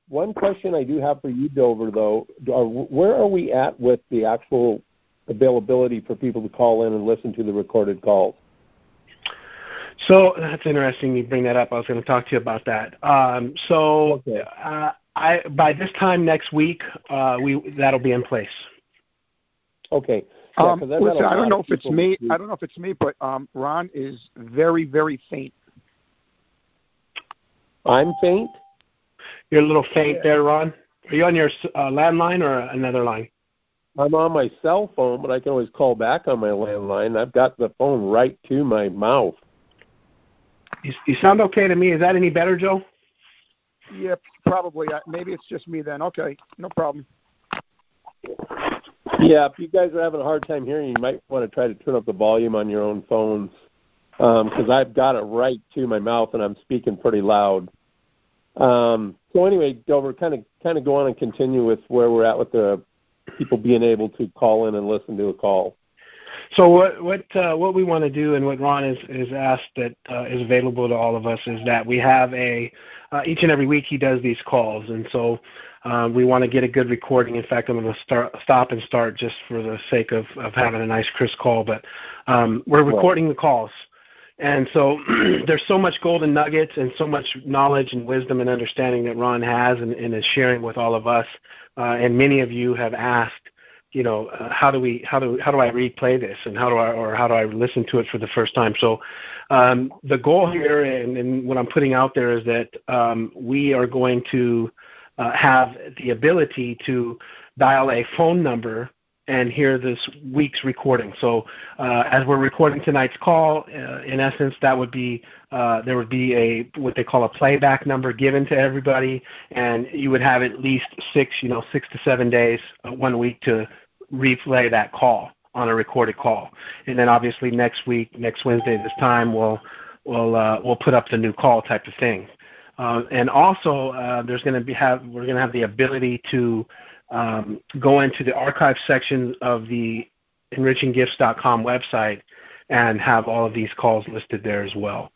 one question I do have for you, Dover, though, where are we at with the actual availability for people to call in and listen to the recorded calls? So that's interesting you bring that up. I was going to talk to you about that. Okay. By this time next week, that'll be in place. Okay. Yeah, listen, I don't know if it's me. I don't know if it's me, but Ron is very, very faint. I'm faint? You're a little faint there, Ron. Are you on your landline or another line? I'm on my cell phone, but I can always call back on my landline. I've got the phone right to my mouth. You sound okay to me. Is that any better, Joe? Yeah, probably. Maybe it's just me then. Okay, no problem. Yeah, if you guys are having a hard time hearing, you might want to try to turn up the volume on your own phones, because I've got it right to my mouth and I'm speaking pretty loud. So anyway, Dover, kind of go on and continue with where we're at with the people being able to call in and listen to a call. So what we want to do, and what Ron is asked that is available to all of us, is that we have each and every week he does these calls, and so we want to get a good recording. In fact, I'm going to stop and start just for the sake of having a nice crisp call, but we're recording the calls. And so there's so much golden nuggets and so much knowledge and wisdom and understanding that Ron has and is sharing with all of us. And many of you have asked, how do I replay this, and how do I listen to it for the first time? So the goal here and what I'm putting out there is that we are going to have the ability to dial a phone number and hear this week's recording. So as we're recording tonight's call, in essence, that would be there would be what they call a playback number given to everybody, and you would have at least 6 to 7 days, 1 week to replay that call on a recorded call. And then obviously next Wednesday this time, we'll put up the new call type of thing. And also we're going to have the ability to go into the archive section of the enrichinggifts.com website and have all of these calls listed there as well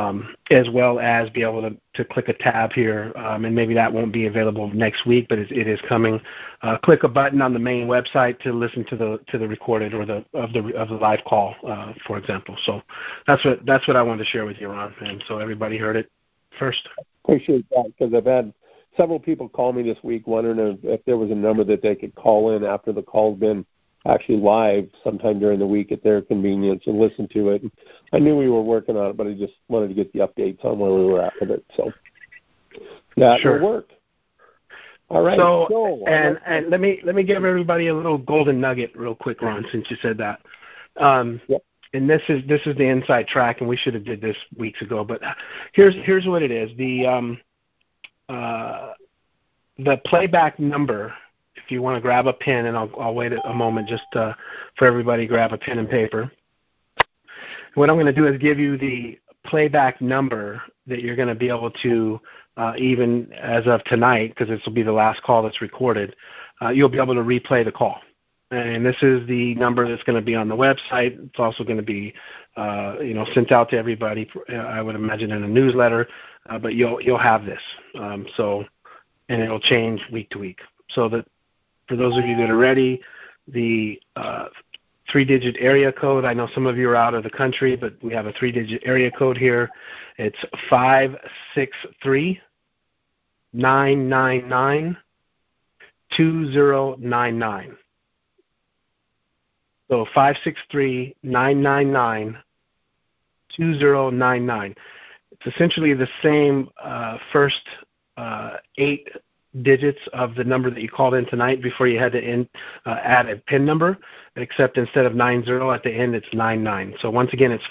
as be able to click a tab here, and maybe that won't be available next week, but it is coming. Click a button on the main website to listen to the recorded or of the live call, for example. So that's what I wanted to share with you, Ron, and so everybody heard it first. Appreciate that, because I've had several people call me this week wondering if there was a number that they could call in after the call's been actually live sometime during the week at their convenience and listen to it. I knew we were working on it, but I just wanted to get the updates on where we were at with it. So that will work. All right. So and let me give everybody a little golden nugget real quick, Ron, since you said that. Yep. And this is the inside track, and we should have did this weeks ago. But here's what it is. The playback number. If you want to grab a pen, and I'll wait a moment just for everybody to grab a pen and paper. What I'm going to do is give you the playback number that you're going to be able to, even as of tonight, because this will be the last call that's recorded, you'll be able to replay the call. And this is the number that's going to be on the website. It's also going to be, sent out to everybody, I would imagine, in a newsletter, but you'll have this. And it'll change week to week. So that for those of you that are ready, the 3-digit area code, I know some of you are out of the country, but we have a 3-digit area code here. It's 563-999-2099. So 563-999-2099. It's essentially the same first 8 digits of the number that you called in tonight before you had to add a PIN number, except instead of 90 at the end, it's 99. So once again, it's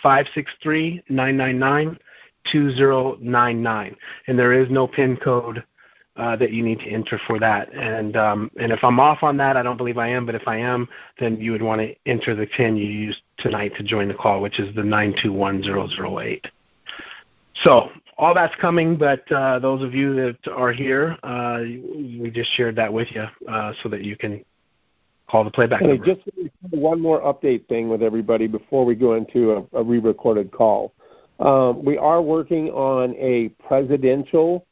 563-999-2099, and there is no PIN code that you need to enter for that. And if I'm off on that, I don't believe I am, but if I am, then you would want to enter the PIN you used tonight to join the call, which is the 921008. So all that's coming, but those of you that are here, we just shared that with you so that you can call the playback number. Just one more update thing with everybody before we go into a re-recorded call. We are working on a presidential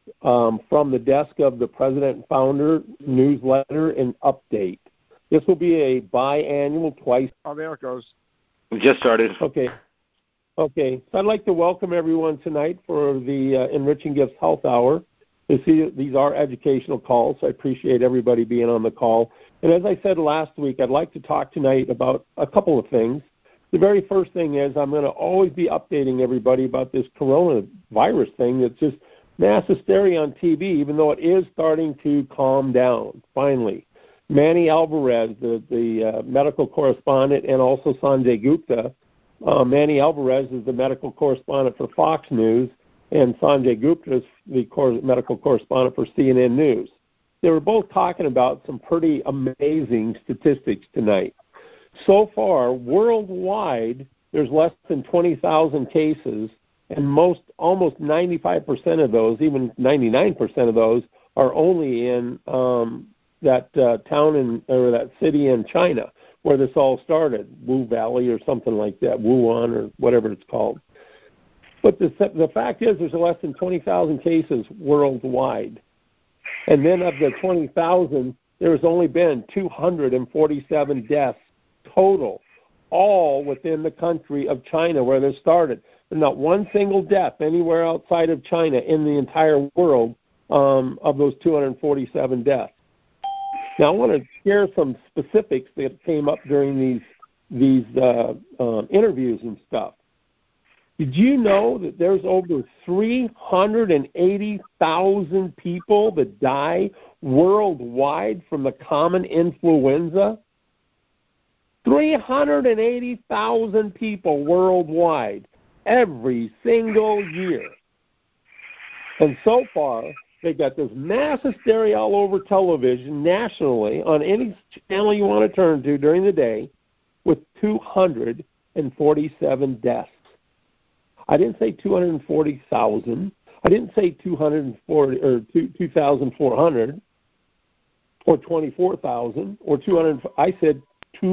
from the desk of the President and Founder newsletter and update. This will be a biannual, twice. Oh, there it goes. We just started. Okay. So I'd like to welcome everyone tonight for the Enriching Gifts Health Hour. These are educational calls, so I appreciate everybody being on the call. And as I said last week, I'd like to talk tonight about a couple of things. The very first thing is I'm going to always be updating everybody about this coronavirus thing that's just mass hysteria on TV, even though it is starting to calm down, finally. Manny Alvarez, the medical correspondent, and also Sanjay Gupta. Manny Alvarez is the medical correspondent for Fox News, and Sanjay Gupta is the medical correspondent for CNN News. They were both talking about some pretty amazing statistics tonight. So far, worldwide, there's less than 20,000 cases, and almost 95% of those, even 99% of those, are only in that town or that city in China where this all started, Wu Valley or something like that, Wuhan or whatever it's called. But the fact is there's less than 20,000 cases worldwide. And then of the 20,000, there has only been 247 deaths total, all within the country of China where this started. There's not one single death anywhere outside of China in the entire world of those 247 deaths. Now, I want to share some specifics that came up during these interviews and stuff. Did you know that there's over 380,000 people that die worldwide from the common influenza? 380,000 people worldwide every single year. And so far, they got this mass hysteria all over television nationally on any channel you want to turn to during the day with 247 deaths. I didn't say 240,000. I didn't say 240 or 2,400 or 24,000 or 200. I said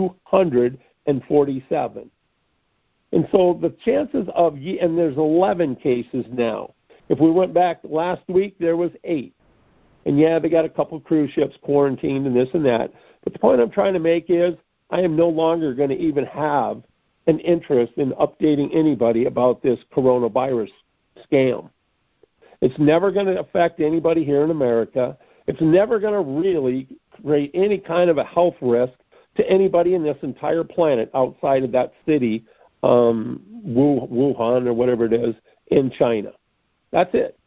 247. And so the chances of, and there's 11 cases now. If we went back last week, there was 8. And yeah, they got a couple cruise ships quarantined and this and that. But the point I'm trying to make is I am no longer going to even have an interest in updating anybody about this coronavirus scam. It's never going to affect anybody here in America. It's never going to really create any kind of a health risk to anybody in this entire planet outside of that city, Wuhan or whatever it is, in China. That's it.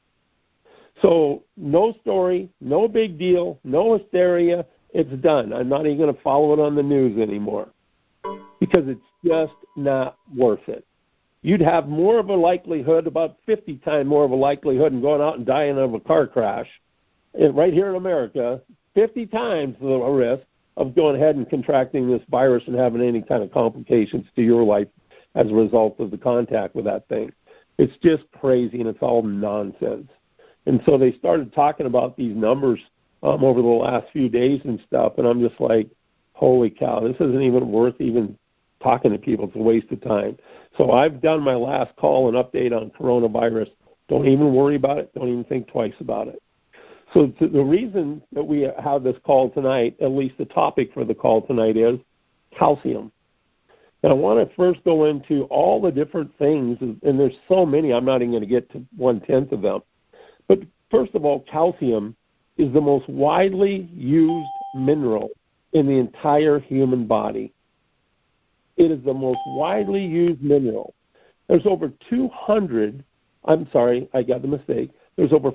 So no story, no big deal, no hysteria. It's done. I'm not even going to follow it on the news anymore because it's just not worth it. You'd have more of a likelihood, about 50 times more of a likelihood in going out and dying of a car crash right here in America, 50 times the risk of going ahead and contracting this virus and having any kind of complications to your life as a result of the contact with that thing. It's just crazy, and it's all nonsense. And so they started talking about these numbers over the last few days and stuff, and I'm just like, holy cow, this isn't even worth even talking to people. It's a waste of time. So I've done my last call and update on coronavirus. Don't even worry about it. Don't even think twice about it. So the reason that we have this call tonight, at least the topic for the call tonight, is calcium. And I want to first go into all the different things, and there's so many, I'm not even going to get to 1/10 of them. But first of all, calcium is the most widely used mineral in the entire human body. It is the most widely used mineral. There's over 200, I'm sorry, I got the mistake. There's over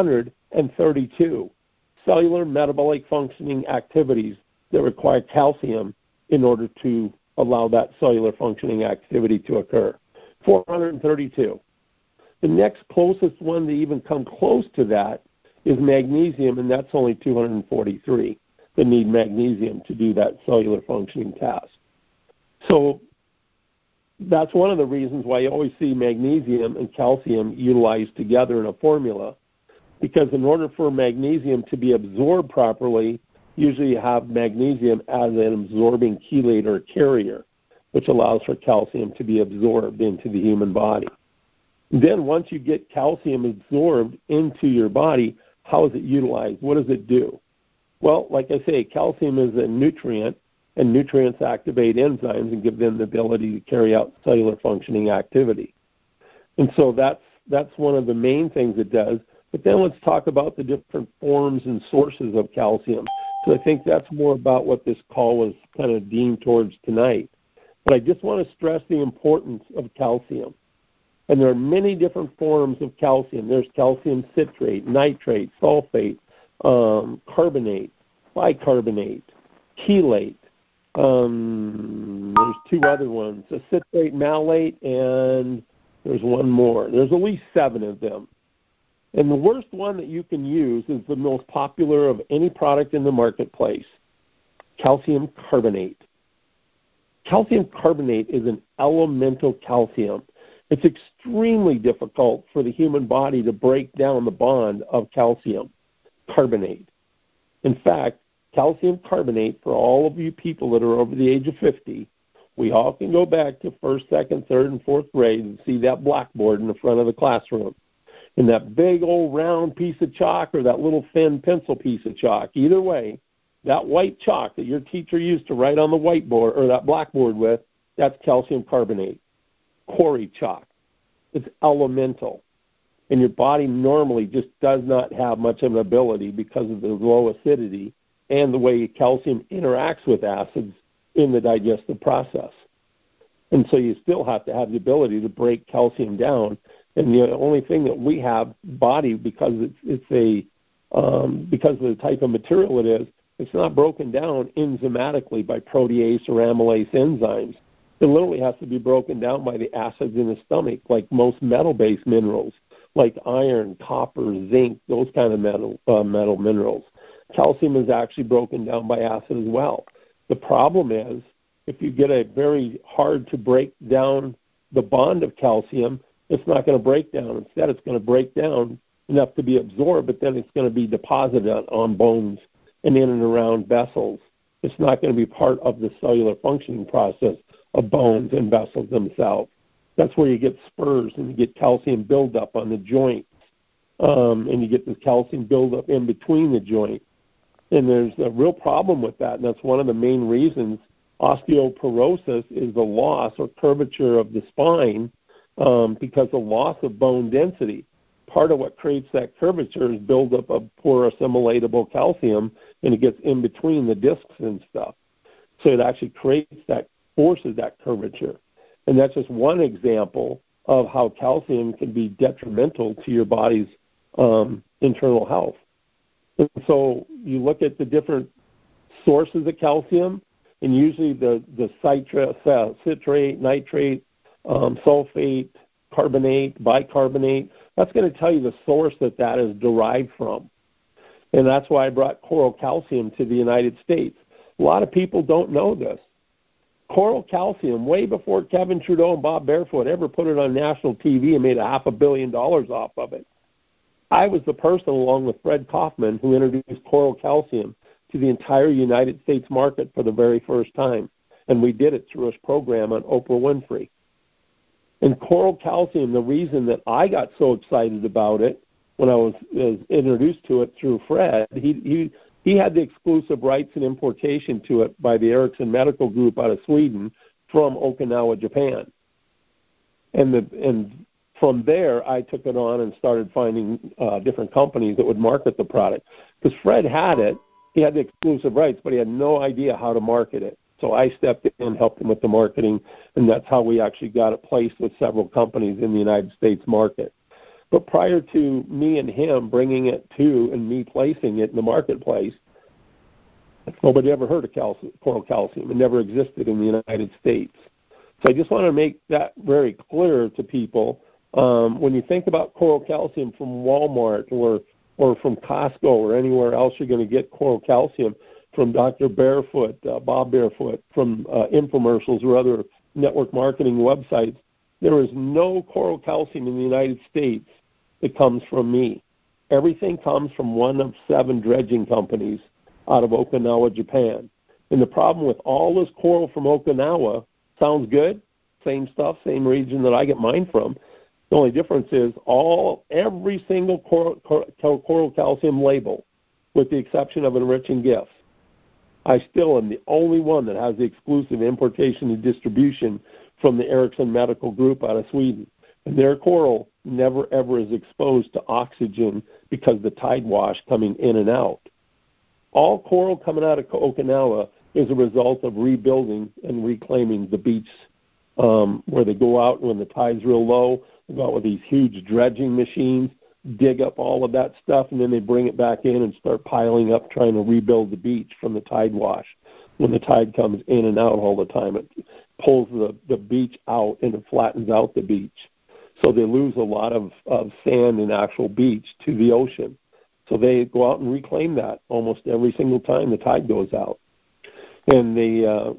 432 cellular metabolic functioning activities that require calcium in order to allow that cellular functioning activity to occur. 432. The next closest one to even come close to that is magnesium, and that's only 243 that need magnesium to do that cellular functioning task. So that's one of the reasons why you always see magnesium and calcium utilized together in a formula, because in order for magnesium to be absorbed properly, usually you have magnesium as an absorbing chelate or carrier, which allows for calcium to be absorbed into the human body. Then once you get calcium absorbed into your body, how is it utilized? What does it do? Well, like I say, calcium is a nutrient, and nutrients activate enzymes and give them the ability to carry out cellular functioning activity. And so that's one of the main things it does. But then let's talk about the different forms and sources of calcium. So I think that's more about what this call was kind of deemed towards tonight. But I just want to stress the importance of calcium. And there are many different forms of calcium. There's calcium citrate, nitrate, sulfate, carbonate, bicarbonate, chelate. There's two other ones, a citrate, malate, and there's one more. There's at least 7 of them. And the worst one that you can use is the most popular of any product in the marketplace, calcium carbonate. Calcium carbonate is an elemental calcium. It's extremely difficult for the human body to break down the bond of calcium carbonate. In fact, calcium carbonate, for all of you people that are over the age of 50, we all can go back to 1st, 2nd, 3rd, and 4th grade and see that blackboard in the front of the classroom. And that big old round piece of chalk or that little thin pencil piece of chalk, either way, that white chalk that your teacher used to write on the whiteboard or that blackboard with, that's calcium carbonate, quarry chalk. It's elemental. And your body normally just does not have much of an ability because of the low acidity and the way calcium interacts with acids in the digestive process. And so you still have to have the ability to break calcium down. And the only thing that we have, body, because it's because of the type of material it is, it's not broken down enzymatically by protease or amylase enzymes. It literally has to be broken down by the acids in the stomach, like most metal-based minerals, like iron, copper, zinc, those kind of metal minerals. Calcium is actually broken down by acid as well. The problem is, if you get a very hard to break down the bond of calcium, it's not going to break down. Instead, it's going to break down enough to be absorbed, but then it's going to be deposited on bones and in and around vessels. It's not going to be part of the cellular functioning process of bones and vessels themselves. That's where you get spurs and you get calcium buildup on the joints, and you get the calcium buildup in between the joints. And there's a real problem with that, and that's one of the main reasons osteoporosis is the loss or curvature of the spine, because of loss of bone density. Part of what creates that curvature is buildup of poor assimilatable calcium, and it gets in between the discs and stuff. So it actually forces that curvature. And that's just one example of how calcium can be detrimental to your body's internal health. And so you look at the different sources of calcium, and usually the citrate, nitrate, sulfate, carbonate, bicarbonate, that's going to tell you the source that is derived from. And that's why I brought coral calcium to the United States. A lot of people don't know this. Coral calcium, way before Kevin Trudeau and Bob Barefoot ever put it on national TV and made $500 million off of it. I was the person, along with Fred Kaufman, who introduced coral calcium to the entire United States market for the very first time. And we did it through a program on Oprah Winfrey. And coral calcium, the reason that I got so excited about it when I was introduced to it through Fred, he had the exclusive rights and importation to it by the Ericsson Medical Group out of Sweden from Okinawa, Japan. And from there, I took it on and started finding different companies that would market the product. Because Fred had it, he had the exclusive rights, but he had no idea how to market it. So I stepped in and helped him with the marketing, and that's how we actually got it placed with several companies in the United States market. But prior to me and him bringing it to and me placing it in the marketplace, nobody ever heard of coral calcium. It never existed in the United States. So I just want to make that very clear to people. When you think about coral calcium from Walmart or from Costco or anywhere else you're going to get coral calcium, from Dr. Barefoot, Bob Barefoot, from infomercials or other network marketing websites, there is no coral calcium in the United States that comes from me. Everything comes from one of 7 dredging companies out of Okinawa, Japan. And the problem with all this coral from Okinawa sounds good, same stuff, same region that I get mine from. The only difference is every single coral calcium label, with the exception of Enriching Gifts, I still am the only one that has the exclusive importation and distribution from the Ericsson Medical Group out of Sweden. And their coral never, ever is exposed to oxygen because of the tide wash coming in and out. All coral coming out of Okinawa is a result of rebuilding and reclaiming the beach, where they go out when the tide's real low. They go out with these huge dredging machines, dig up all of that stuff, and then they bring it back in and start piling up, trying to rebuild the beach from the tide wash. When the tide comes in and out all the time, it pulls the beach out and it flattens out the beach. So they lose a lot of sand and actual beach to the ocean. So they go out and reclaim that almost every single time the tide goes out. And they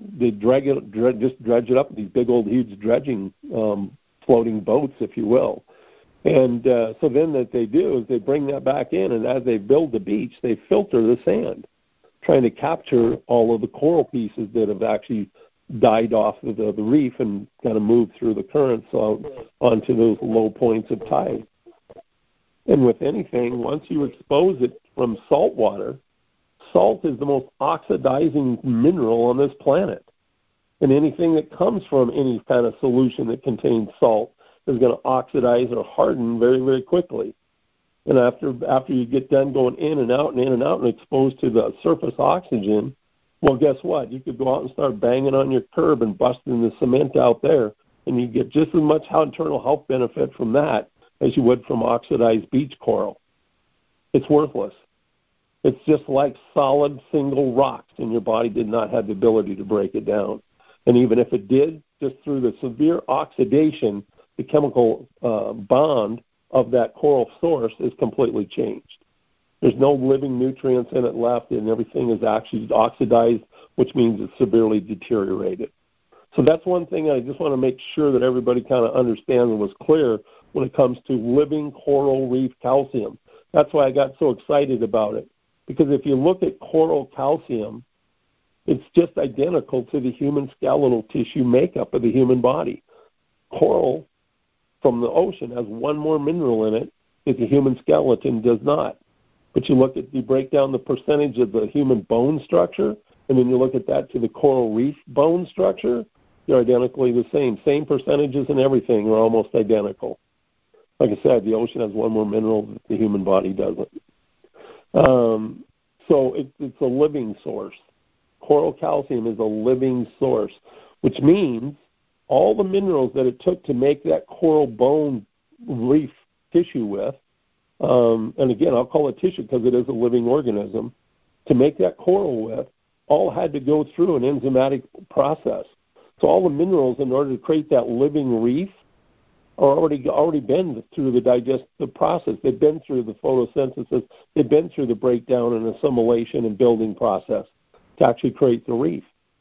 just dredge it up with these big old huge dredging floating boats, if you will. And so then what they do is they bring that back in, and as they build the beach, they filter the sand, trying to capture all of the coral pieces that have actually died off of the reef and kind of moved through the currents onto those low points of tide. And with anything, once you expose it from salt water, salt is the most oxidizing mineral on this planet. And anything that comes from any kind of solution that contains salt is going to oxidize or harden very, very quickly. And after you get done going in and out and exposed to the surface oxygen, well, guess what? You could go out and start banging on your curb and busting the cement out there, and you get just as much internal health benefit from that as you would from oxidized beach coral. It's worthless. It's just like solid single rocks, and your body did not have the ability to break it down. And even if it did, just through the severe oxidation, the chemical bond of that coral source is completely changed. There's no living nutrients in it left, and everything is actually oxidized, which means it's severely deteriorated. So that's one thing I just want to make sure that everybody kind of understands and was clear when it comes to living coral reef calcium. That's why I got so excited about it, because if you look at coral calcium, it's just identical to the human skeletal tissue makeup of the human body. Coral from the ocean has one more mineral in it that the human skeleton does not. But you break down the percentage of the human bone structure, and then you look at that to the coral reef bone structure, they're identically the same. Same percentages and everything are almost identical. Like I said, the ocean has one more mineral that the human body doesn't. So it's a living source. Coral calcium is a living source, which means all the minerals that it took to make that coral bone reef tissue with, and again, I'll call it tissue because it is a living organism, to make that coral with, all had to go through an enzymatic process. So all the minerals in order to create that living reef are already been through the digestive process. They've been through the photosynthesis. They've been through the breakdown and assimilation and building process to actually create the reef.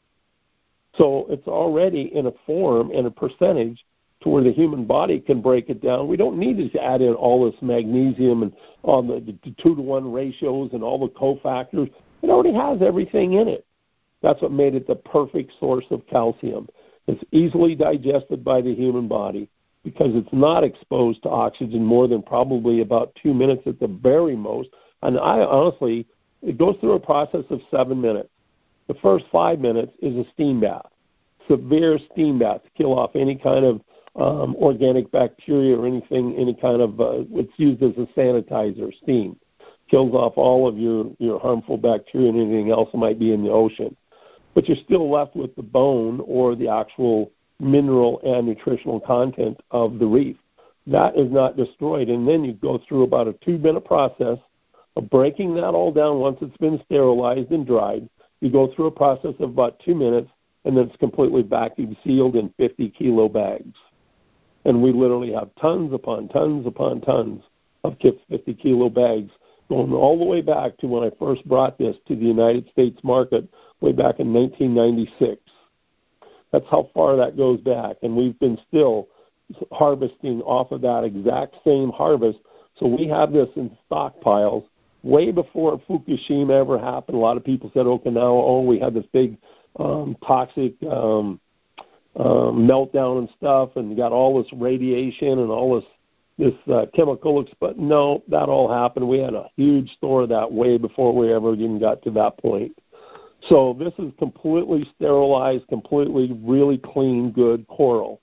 So it's already in a form and a percentage to where the human body can break it down. We don't need to add in all this magnesium and on the 2-to-1 ratios and all the cofactors. It already has everything in it. That's what made it the perfect source of calcium. It's easily digested by the human body because it's not exposed to oxygen more than probably about 2 minutes at the very most. And it goes through a process of 7 minutes. The first 5 minutes is a steam bath, severe steam bath to kill off any kind of organic bacteria or anything, any kind of, it's used as a sanitizer, steam. Kills off all of your harmful bacteria and anything else that might be in the ocean. But you're still left with the bone or the actual mineral and nutritional content of the reef. That is not destroyed. And then you go through about a 2-minute process of breaking that all down once it's been sterilized and dried. You go through a process of about 2 minutes, and then it's completely vacuum sealed in 50-kilo bags. And we literally have tons upon tons upon tons of 50-kilo bags going all the way back to when I first brought this to the United States market way back in 1996. That's how far that goes back. And we've been still harvesting off of that exact same harvest. So we have this in stockpiles way before Fukushima ever happened. A lot of people said Okinawa, we had this big toxic meltdown and stuff, and got all this radiation and all this chemical, but no, that all happened. We had a huge store of that way before we ever even got to that point. So this is completely sterilized, completely really clean, good coral.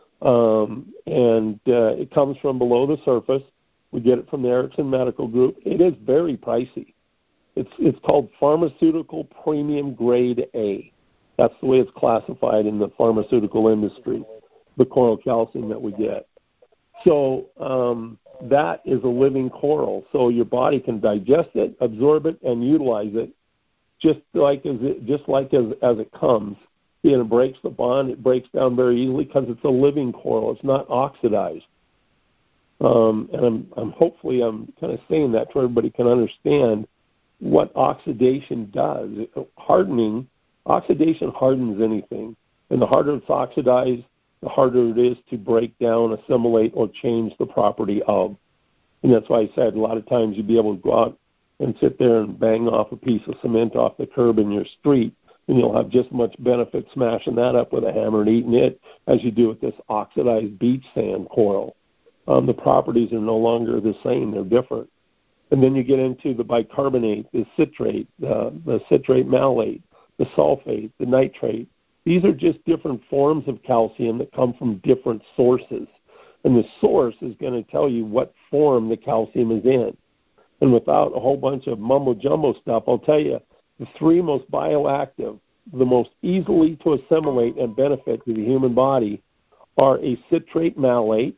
It comes from below the surface. We get it from the Erickson Medical Group. It is very pricey. It's called pharmaceutical premium grade A. That's the way it's classified in the pharmaceutical industry, the coral calcium that we get. So that is a living coral. So your body can digest it, absorb it, and utilize it just like as it comes. And it breaks the bond. It breaks down very easily because it's a living coral. It's not oxidized. And I'm hopefully kind of saying that so everybody can understand what oxidation does. Oxidation hardens anything, and the harder it's oxidized, the harder it is to break down, assimilate, or change the property of. And that's why I said a lot of times you'd be able to go out and sit there and bang off a piece of cement off the curb in your street, and you'll have just as much benefit smashing that up with a hammer and eating it as you do with this oxidized beach sand coral. The properties are no longer the same. They're different. And then you get into the bicarbonate, the citrate, the citrate malate, the sulfate, the nitrate. These are just different forms of calcium that come from different sources. And the source is going to tell you what form the calcium is in. And without a whole bunch of mumbo-jumbo stuff, I'll tell you, the three most bioactive, the most easily to assimilate and benefit to the human body are a citrate malate,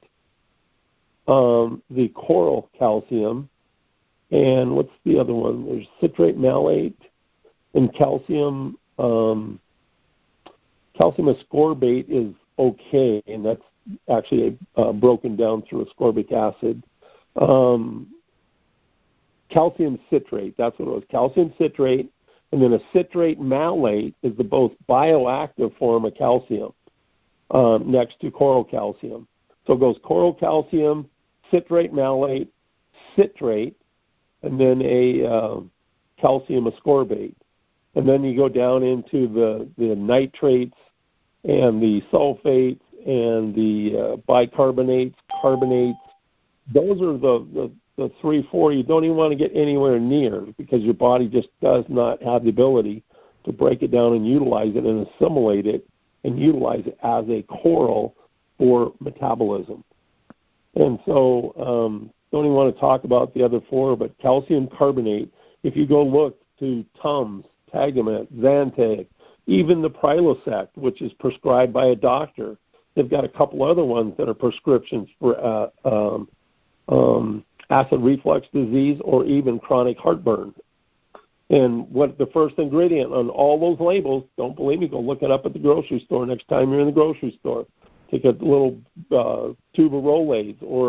the coral calcium, and what's the other one? There's citrate malate and calcium. Calcium ascorbate is okay, and that's actually broken down through ascorbic acid. Calcium citrate, that's what it was, calcium citrate, and then a citrate malate is the most bioactive form of calcium next to coral calcium. So it goes coral calcium, citrate malate, citrate, and then a calcium ascorbate. And then you go down into the nitrates and the sulfates and the bicarbonates, carbonates. Those are the 3-4 you don't even want to get anywhere near because your body just does not have the ability to break it down and utilize it and assimilate it and utilize it as a coral for metabolism. And so don't even want to talk about the other four, but calcium carbonate, if you go look to Tums, Tagamet, Zantac, even the Prilosec, which is prescribed by a doctor, they've got a couple other ones that are prescriptions for acid reflux disease or even chronic heartburn. And what the first ingredient on all those labels, don't believe me, go look it up at the grocery store next time you're in the grocery store. Take a little tube of Rolaids or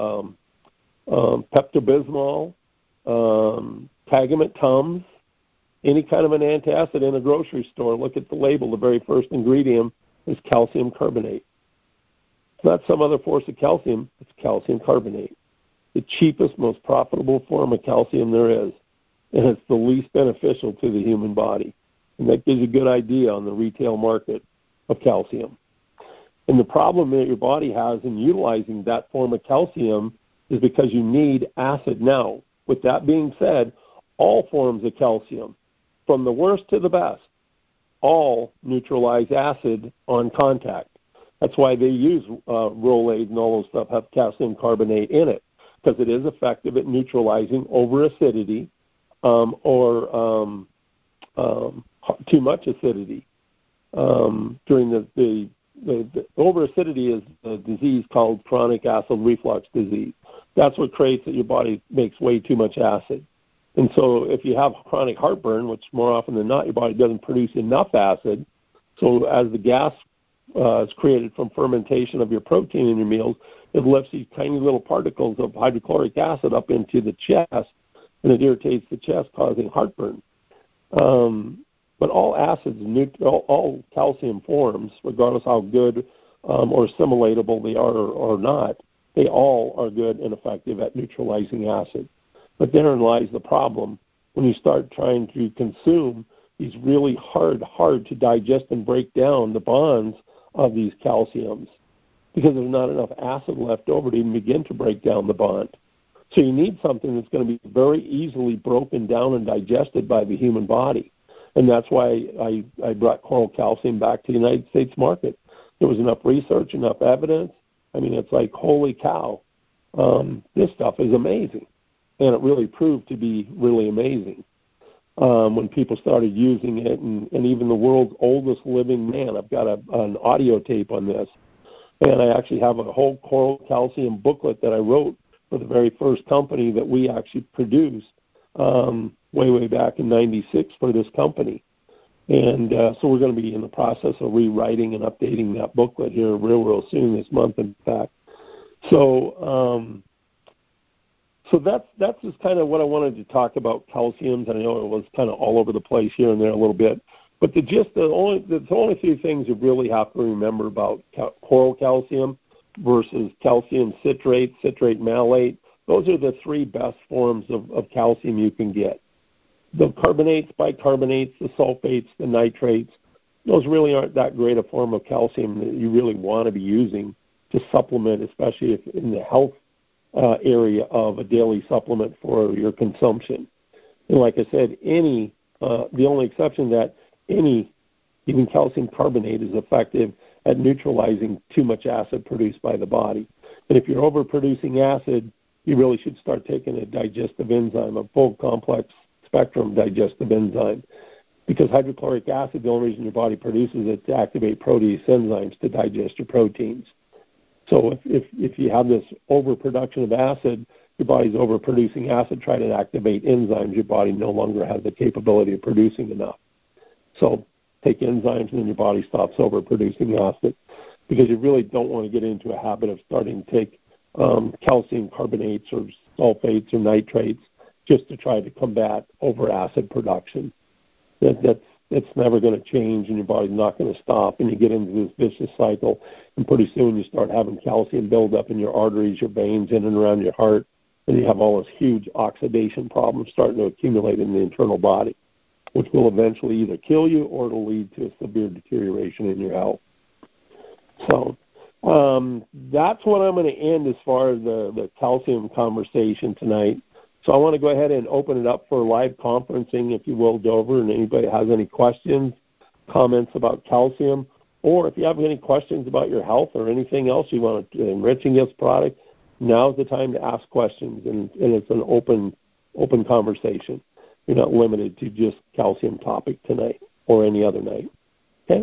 Pepto-Bismol, Tagamet Tums, any kind of an antacid in a grocery store. Look at the label. The very first ingredient is calcium carbonate. It's not some other force of calcium. It's calcium carbonate. The cheapest, most profitable form of calcium there is, and it's the least beneficial to the human body. And that gives you a good idea on the retail market of calcium. And the problem that your body has in utilizing that form of calcium is because you need acid. Now, with that being said, all forms of calcium, from the worst to the best, all neutralize acid on contact. That's why they use Rolaids and all those stuff have calcium carbonate in it, because it is effective at neutralizing over-acidity or too much acidity. During the over-acidity is a disease called chronic acid reflux disease. That's what creates that your body makes way too much acid. And so if you have chronic heartburn, which more often than not your body doesn't produce enough acid, so as the gas is created from fermentation of your protein in your meals, it lifts these tiny little particles of hydrochloric acid up into the chest, and it irritates the chest, causing heartburn. But all acids, all calcium forms, regardless how good or assimilatable they are or not, they all are good and effective at neutralizing acid. But therein lies the problem when you start trying to consume these really hard to digest and break down the bonds of these calciums. because there's not enough acid left over to even begin to break down the bond. So you need something that's going to be very easily broken down and digested by the human body. And that's why I brought coral calcium back to the United States market. There was enough research, enough evidence. I mean, it's like, holy cow, this stuff is amazing. And it really proved to be really amazing when people started using it. And even the world's oldest living man, I've got an audio tape on this. And I actually have a whole coral calcium booklet that I wrote for the very first company that we actually produced way back in '96 for this company. And so we're going to be in the process of rewriting and updating that booklet here real soon this month, in fact. So that's just kind of what I wanted to talk about calciums. I know it was kind of all over the place here and there a little bit. But the only few things you really have to remember about coral calcium versus calcium citrate, citrate malate. Those are the three best forms of calcium you can get. The carbonates, bicarbonates, the sulfates, the nitrates, those really aren't that great a form of calcium that you really want to be using to supplement, especially if in the health area of a daily supplement for your consumption. And like I said, the only exception that even calcium carbonate is effective at neutralizing too much acid produced by the body. And if you're overproducing acid, you really should start taking a digestive enzyme, a full complex spectrum digestive enzyme. Because hydrochloric acid, the only reason your body produces it to activate protease enzymes to digest your proteins. So if you have this overproduction of acid, your body's overproducing acid, try to activate enzymes, your body no longer has the capability of producing enough. So take enzymes and then your body stops overproducing acid, because you really don't want to get into a habit of starting to take calcium carbonates or sulfates or nitrates just to try to combat over acid production. That's never going to change, and your body's not going to stop, and you get into this vicious cycle, and pretty soon you start having calcium buildup in your arteries, your veins, in and around your heart, and you have all this huge oxidation problems starting to accumulate in the internal body, which will eventually either kill you or it'll lead to a severe deterioration in your health. So that's what I'm going to end as far as the calcium conversation tonight. So I want to go ahead and open it up for live conferencing, if you will, Dover, and anybody has any questions, comments about calcium, or if you have any questions about your health or anything else you want to enriching this product, now's the time to ask questions, and it's an open conversation. You're not limited to just calcium topic tonight or any other night. Okay?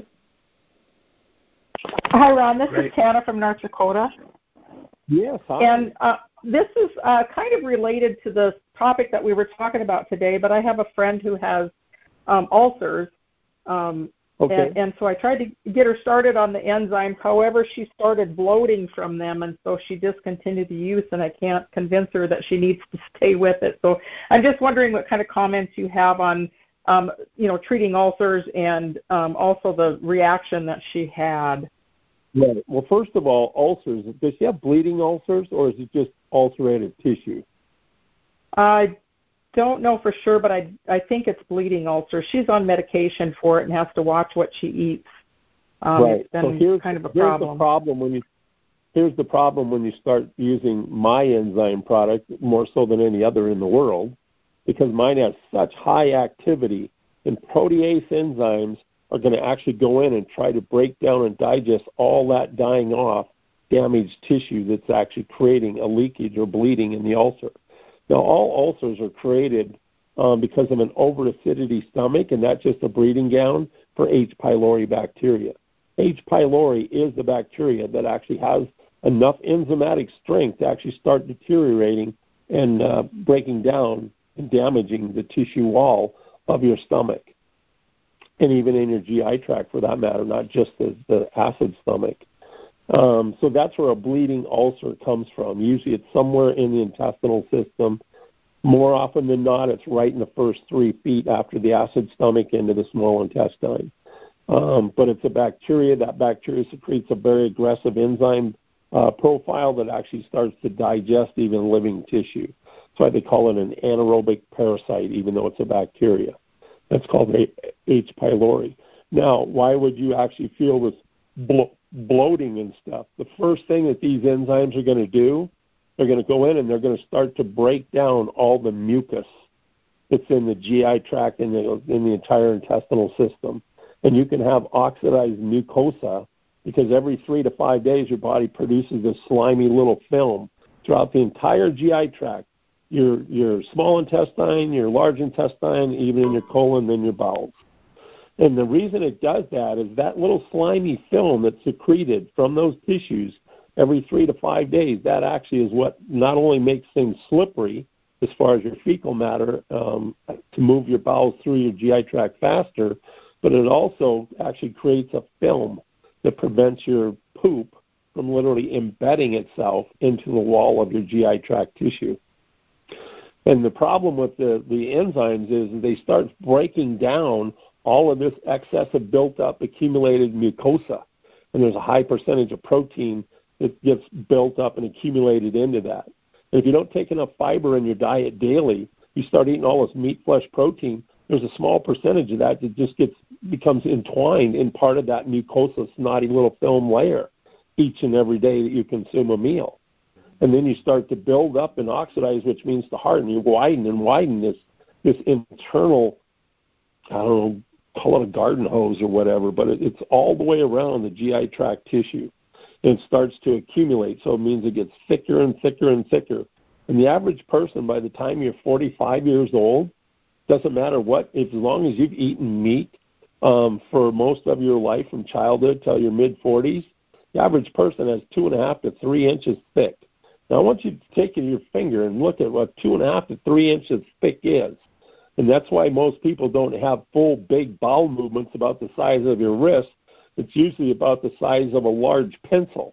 Hi, Ron. This is Tana from North Dakota. Yes, hi. And this is kind of related to the topic that we were talking about today, but I have a friend who has ulcers. Okay. And so I tried to get her started on the enzymes. However, she started bloating from them, and so she discontinued the use, and I can't convince her that she needs to stay with it. So I'm just wondering what kind of comments you have on, treating ulcers and also the reaction that she had. Right. Well, first of all, ulcers, does she have bleeding ulcers, or is it just ulcerative tissue? I don't know for sure, but I think it's bleeding ulcers. She's on medication for it and has to watch what she eats. Right. It's been so here's kind of a problem. Here's the problem when you start using my enzyme product more so than any other in the world, because mine has such high activity, and protease enzymes are going to actually go in and try to break down and digest all that dying off damaged tissue that's actually creating a leakage or bleeding in the ulcer. Now, all ulcers are created because of an over-acidity stomach, and that's just a breeding ground for H. pylori bacteria. H. pylori is the bacteria that actually has enough enzymatic strength to actually start deteriorating and breaking down and damaging the tissue wall of your stomach, and even in your GI tract for that matter, not just the acid stomach. So that's where a bleeding ulcer comes from. Usually it's somewhere in the intestinal system. More often than not, it's right in the first 3 feet after the acid stomach into the small intestine. But it's a bacteria. That bacteria secretes a very aggressive enzyme profile that actually starts to digest even living tissue. That's why they call it an anaerobic parasite, even though it's a bacteria. That's called H. pylori. Now, why would you actually feel this bloating and stuff, the first thing that these enzymes are going to do, they're going to go in and they're going to start to break down all the mucus that's in the GI tract and in the entire intestinal system. And you can have oxidized mucosa because every 3 to 5 days your body produces this slimy little film throughout the entire GI tract, your small intestine, your large intestine, even in your colon and your bowels. And the reason it does that is that little slimy film that's secreted from those tissues every 3 to 5 days, that actually is what not only makes things slippery as far as your fecal matter to move your bowels through your GI tract faster, but it also actually creates a film that prevents your poop from literally embedding itself into the wall of your GI tract tissue. And the problem with the enzymes is they start breaking down all of this excessive built-up accumulated mucosa, and there's a high percentage of protein that gets built up and accumulated into that. And if you don't take enough fiber in your diet daily, you start eating all this meat, flesh, protein, there's a small percentage of that that just becomes entwined in part of that mucosa, snotty little film layer each and every day that you consume a meal. And then you start to build up and oxidize, which means to harden. You widen and widen this internal, I don't know, call it a garden hose or whatever, but it's all the way around the GI tract tissue. And it starts to accumulate, so it means it gets thicker and thicker and thicker. And the average person, by the time you're 45 years old, doesn't matter what, as long as you've eaten meat for most of your life from childhood till your mid-40s, the average person has 2.5 to 3 inches thick. Now, I want you to take your finger and look at what 2.5 to 3 inches thick is. And that's why most people don't have full, big bowel movements about the size of your wrist. It's usually about the size of a large pencil.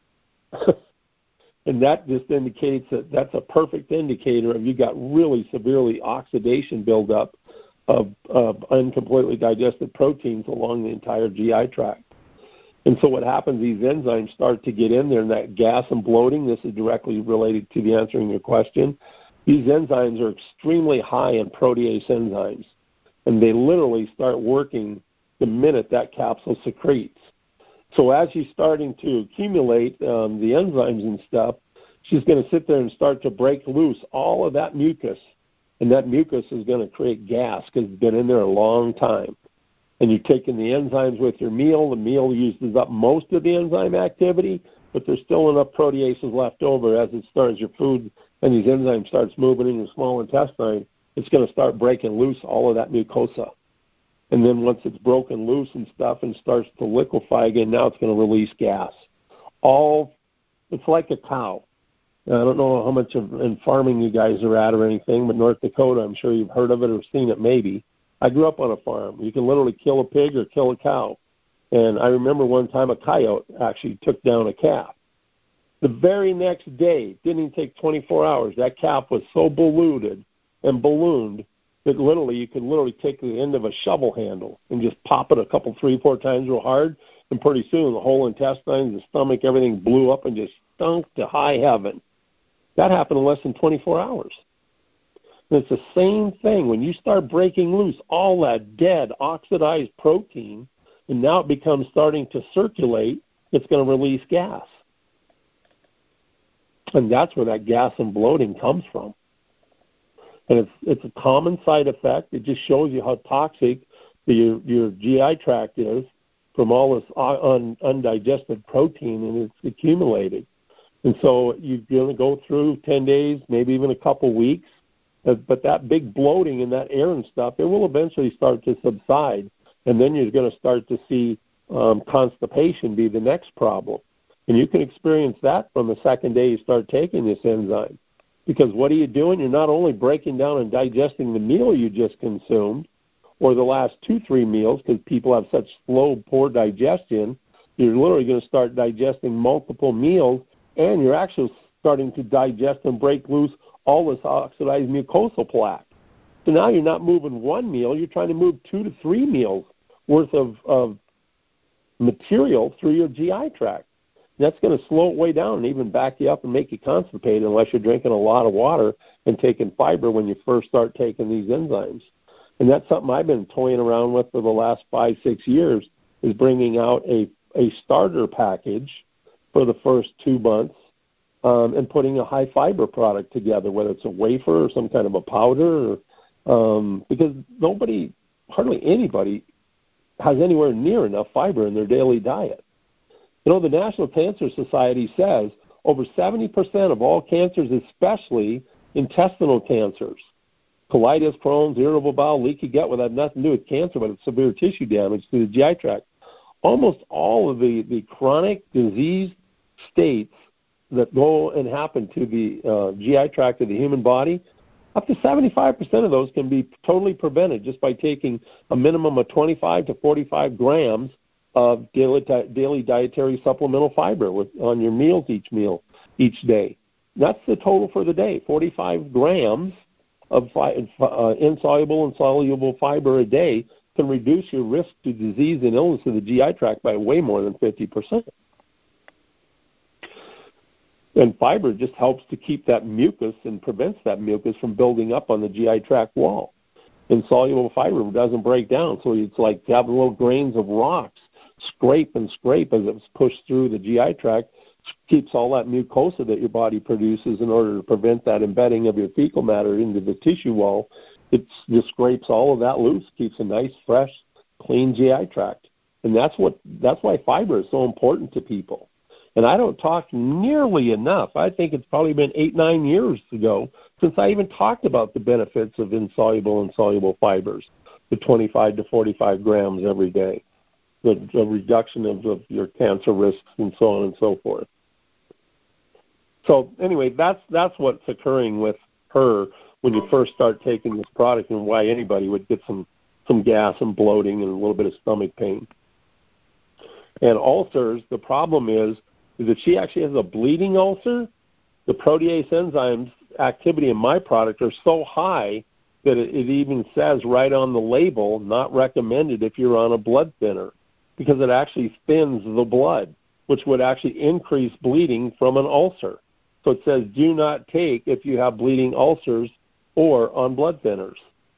And that just indicates that that's a perfect indicator of you got really severely oxidation buildup of incompletely digested proteins along the entire GI tract. And so what happens, these enzymes start to get in there, and that gas and bloating, this is directly related to the answering your question. These enzymes are extremely high in protease enzymes, and they literally start working the minute that capsule secretes. So as she's starting to accumulate the enzymes and stuff, she's going to sit there and start to break loose all of that mucus, and that mucus is going to create gas because it's been in there a long time. And you're taking the enzymes with your meal. The meal uses up most of the enzyme activity, but there's still enough proteases left over as it starts your food and these enzymes starts moving in your small intestine. It's going to start breaking loose all of that mucosa. And then once it's broken loose and stuff and starts to liquefy again, now it's going to release gas. It's like a cow. I don't know how much in farming you guys are at or anything, but North Dakota, I'm sure you've heard of it or seen it maybe. I grew up on a farm. You can literally kill a pig or kill a cow. And I remember one time a coyote actually took down a calf. The very next day, didn't even take 24 hours, that calf was so bloated and ballooned that literally you could literally take the end of a shovel handle and just pop it a couple, 3, 4 times real hard, and pretty soon the whole intestine, the stomach, everything blew up and just stunk to high heaven. That happened in less than 24 hours. And it's the same thing. When you start breaking loose all that dead, oxidized protein, and now it becomes starting to circulate, it's going to release gas. And that's where that gas and bloating comes from. And it's a common side effect. It just shows you how toxic your GI tract is from all this undigested protein, and it's accumulated. And so you're going to go through 10 days, maybe even a couple weeks, but that big bloating and that air and stuff, it will eventually start to subside, and then you're going to start to see constipation be the next problem. And you can experience that from the second day you start taking this enzyme. Because what are you doing? You're not only breaking down and digesting the meal you just consumed or the last 2-3 meals, because people have such slow, poor digestion, you're literally going to start digesting multiple meals, and you're actually starting to digest and break loose all this oxidized mucosal plaque. So now you're not moving one meal, you're trying to move 2 to 3 meals worth of material through your GI tract. That's going to slow it way down and even back you up and make you constipated unless you're drinking a lot of water and taking fiber when you first start taking these enzymes. And that's something I've been toying around with for the last 5-6 years, is bringing out a a starter package for the first 2 months and putting a high-fiber product together, whether it's a wafer or some kind of a powder, because hardly anybody has anywhere near enough fiber in their daily diet. You know, the National Cancer Society says over 70% of all cancers, especially intestinal cancers, colitis, Crohn's, irritable bowel, leaky gut, would have nothing to do with cancer, but it's severe tissue damage to the GI tract. Almost all of the chronic disease states that go and happen to the GI tract of the human body, up to 75% of those can be totally prevented just by taking a minimum of 25 to 45 grams of daily dietary supplemental fiber on your meals each day. That's the total for the day, 45 grams of insoluble and soluble fiber a day can reduce your risk to disease and illness of the GI tract by way more than 50%. And fiber just helps to keep that mucus and prevents that mucus from building up on the GI tract wall. Insoluble fiber doesn't break down, so it's like having little grains of rocks scrape as it's pushed through the GI tract, keeps all that mucosa that your body produces in order to prevent that embedding of your fecal matter into the tissue wall. It just scrapes all of that loose, keeps a nice, fresh, clean GI tract. And that's why fiber is so important to people. And I don't talk nearly enough. I think it's probably been 8-9 years ago since I even talked about the benefits of insoluble and soluble fibers, the 25 to 45 grams every day, the reduction of your cancer risks and so on and so forth. So anyway, that's what's occurring with her when you first start taking this product, and why anybody would get some gas and bloating and a little bit of stomach pain. And ulcers, the problem is that she actually has a bleeding ulcer. The protease enzymes activity in my product are so high that it even says right on the label, not recommended if you're on a blood thinner, because it actually thins the blood, which would actually increase bleeding from an ulcer. So it says do not take if you have bleeding ulcers or on blood thinners.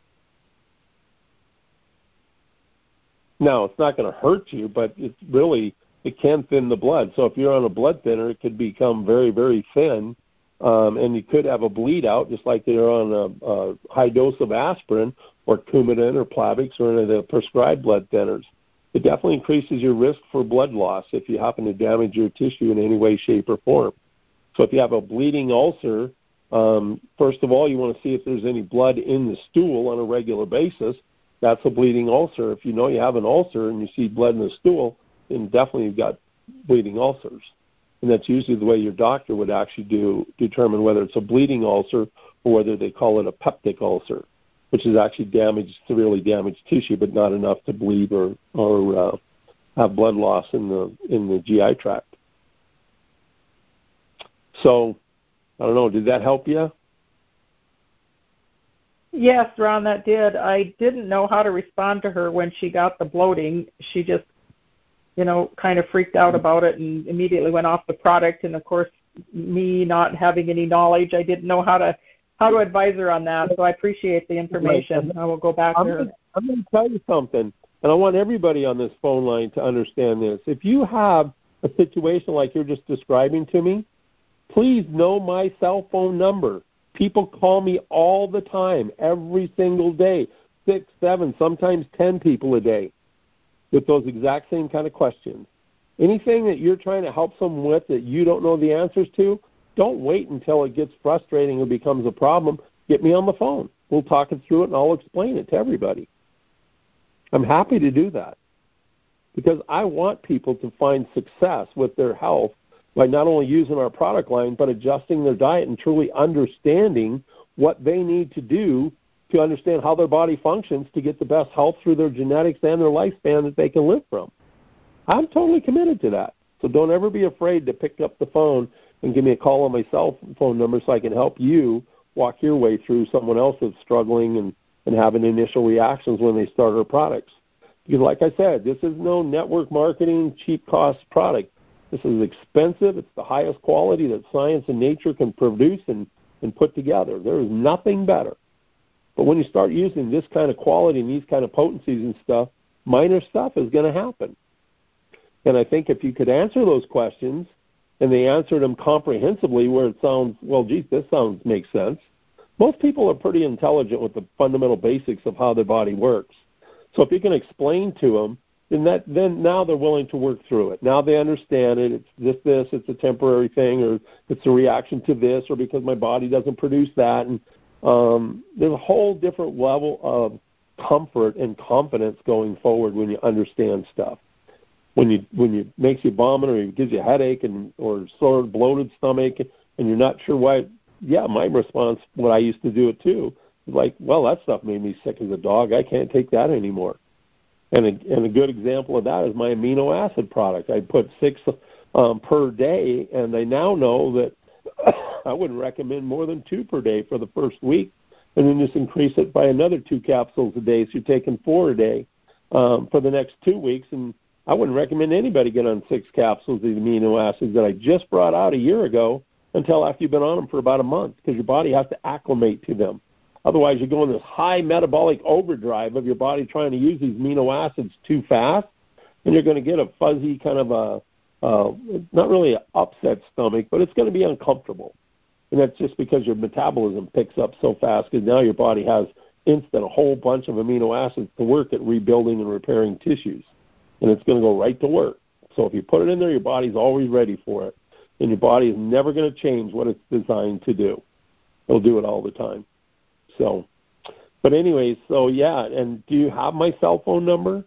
Now, it's not going to hurt you, but it can thin the blood. So if you're on a blood thinner, it could become very, very thin, and you could have a bleed out, just like you're on a high dose of aspirin or Coumadin or Plavix or any of the prescribed blood thinners. It definitely increases your risk for blood loss if you happen to damage your tissue in any way, shape, or form. So if you have a bleeding ulcer, first of all, you want to see if there's any blood in the stool on a regular basis. That's a bleeding ulcer. If you know you have an ulcer and you see blood in the stool, then definitely you've got bleeding ulcers. And that's usually the way your doctor would actually determine whether it's a bleeding ulcer or whether they call it a peptic ulcer, which is actually severely damaged tissue, but not enough to bleed or have blood loss in the GI tract. So, I don't know, did that help you? Yes, Ron, that did. I didn't know how to respond to her when she got the bloating. She just, kind of freaked out about it and immediately went off the product. And, of course, me not having any knowledge, I didn't know how to advise her on that. So I appreciate the information. I will go back to her. I'm going to tell you something, and I want everybody on this phone line to understand this. If you have a situation like you're just describing to me, please know my cell phone number. People call me all the time, every single day, 6, 7, sometimes 10 people a day with those exact same kind of questions. Anything that you're trying to help someone with that you don't know the answers to, don't wait until it gets frustrating or becomes a problem. Get me on the phone. We'll talk it through it, and I'll explain it to everybody. I'm happy to do that because I want people to find success with their health by not only using our product line, but adjusting their diet and truly understanding what they need to do to understand how their body functions to get the best health through their genetics and their lifespan that they can live from. I'm totally committed to that. So don't ever be afraid to pick up the phone and give me a call on my cell phone number so I can help you walk your way through someone else that's struggling and having initial reactions when they start our products. Because like I said, this is no network marketing, cheap cost product. This is expensive. It's the highest quality that science and nature can produce and put together. There is nothing better. But when you start using this kind of quality and these kind of potencies and stuff, minor stuff is going to happen. And I think if you could answer those questions, and they answered them comprehensively where it sounds, well, geez, this makes sense. Most people are pretty intelligent with the fundamental basics of how their body works. So if you can explain to them, then now they're willing to work through it. Now they understand it. It's this, it's a temporary thing, or it's a reaction to this, or because my body doesn't produce that. And there's a whole different level of comfort and confidence going forward when you understand stuff. When you makes you vomit, or it gives you a headache, or sore bloated stomach, and you're not sure why. Yeah, my response, what I used to do it too, is like, well, that stuff made me sick as a dog. I can't take that anymore. And a good example of that is my amino acid product. I put 6 per day, and I now know that I wouldn't recommend more than 2 per day for the first week, and then just increase it by another 2 capsules a day, so you're taking 4 a day for the next 2 weeks. And I wouldn't recommend anybody get on 6 capsules of amino acids that I just brought out a year ago until after you've been on them for about a month, because your body has to acclimate to them. Otherwise, you go in this high metabolic overdrive of your body trying to use these amino acids too fast, and you're going to get a fuzzy kind of not really an upset stomach, but it's going to be uncomfortable. And that's just because your metabolism picks up so fast, because now your body has a whole bunch of amino acids to work at rebuilding and repairing tissues. And it's going to go right to work. So if you put it in there, your body's always ready for it. And your body is never going to change what it's designed to do. It'll do it all the time. So, but anyways, so yeah, and do you have my cell phone number?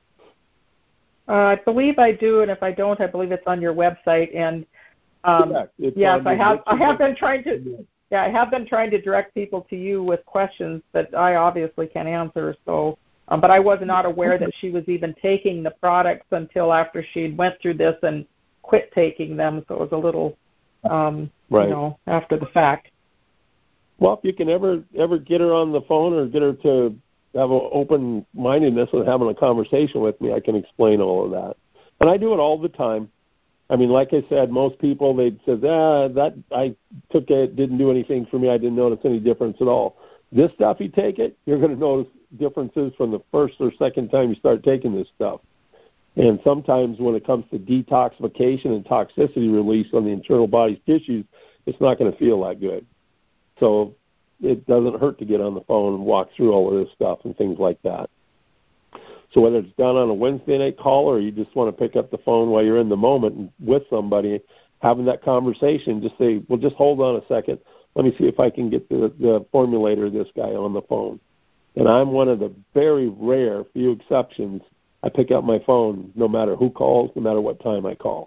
I believe I do, and if I don't, I believe it's on your website. And yes, I have been trying to. Yeah, I have been trying to direct people to you with questions that I obviously can answer. So, but I was not aware that she was even taking the products until after she went through this and quit taking them. So it was a little, right, after the fact. Well, if you can ever get her on the phone or get her to have an open-mindedness and having a conversation with me, I can explain all of that. And I do it all the time. I mean, like I said, most people, they'd say, that I took it, didn't do anything for me, I didn't notice any difference at all. This stuff, you take it, you're going to notice differences from the first or second time you start taking this stuff. And sometimes when it comes to detoxification and toxicity release on the internal body's tissues, it's not going to feel that good. So it doesn't hurt to get on the phone and walk through all of this stuff and things like that. So whether it's done on a Wednesday night call or you just want to pick up the phone while you're in the moment and with somebody, having that conversation, just say, well, just hold on a second. Let me see if I can get the formulator of this guy on the phone. And I'm one of the very rare few exceptions. I pick up my phone no matter who calls, no matter what time I call.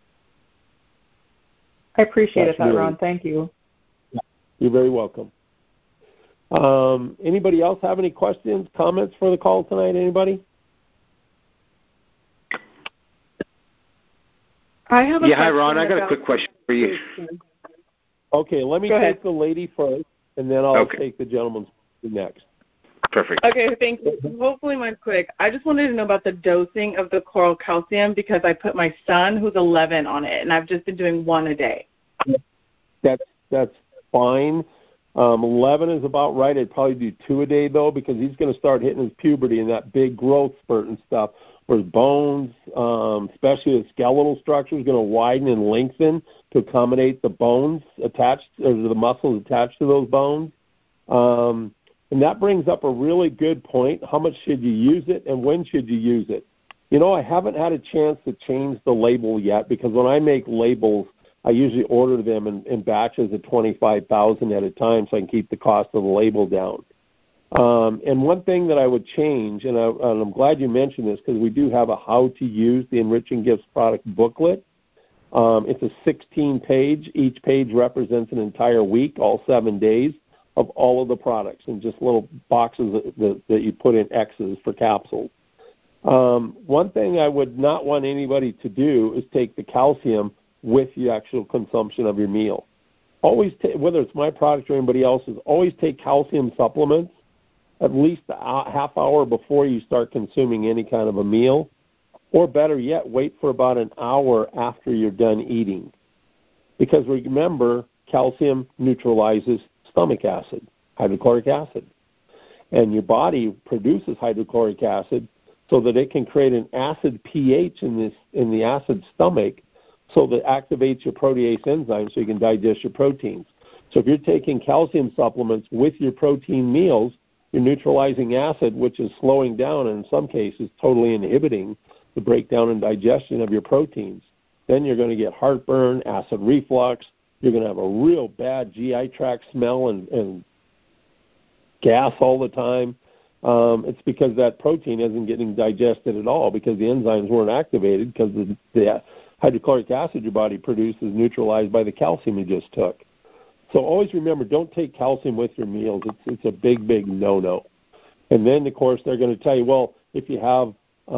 I appreciate that, Ron. Thank you. You're very welcome. Anybody else have any questions, comments for the call tonight? Anybody? I have a hi, Ron. I got a quick question for you. Okay, let me take the lady first, and then I'll take the gentleman next. Perfect. Okay, thank you. Hopefully mine's quick. I just wanted to know about the dosing of the Coral Calcium because I put my son, who's 11, on it, and I've just been doing 1 a day. That's fine. 11 is about right. I'd probably do 2 a day, though, because he's going to start hitting his puberty and that big growth spurt and stuff, where his bones, especially the skeletal structure, is going to widen and lengthen to accommodate the bones attached, or the muscles attached to those bones. And that brings up a really good point. How much should you use it, and when should you use it? You know, I haven't had a chance to change the label yet, because when I make labels, I usually order them in batches of 25,000 at a time so I can keep the cost of the label down. And one thing that I would change, and I'm glad you mentioned this, because we do have a How to Use the Enriching Gifts product booklet. It's a 16-page. Each page represents an entire week, all 7 days, of all of the products, and just little boxes that you put in X's for capsules. One thing I would not want anybody to do is take the calcium with the actual consumption of your meal. Always, whether it's my product or anybody else's, always take calcium supplements at least a half hour before you start consuming any kind of a meal, or better yet, wait for about an hour after you're done eating. Because remember, calcium neutralizes stomach acid, hydrochloric acid. And your body produces hydrochloric acid so that it can create an acid pH in the acid stomach, so that activates your protease enzyme so you can digest your proteins. So if you're taking calcium supplements with your protein meals, you're neutralizing acid, which is slowing down and in some cases totally inhibiting the breakdown and digestion of your proteins. Then you're going to get heartburn, acid reflux. You're going to have a real bad GI tract smell and gas all the time. It's because that protein isn't getting digested at all because the enzymes weren't activated because the hydrochloric acid your body produced is neutralized by the calcium you just took. So always remember, don't take calcium with your meals. It's a big, big no-no. And then, of course, they're going to tell you, well, if you have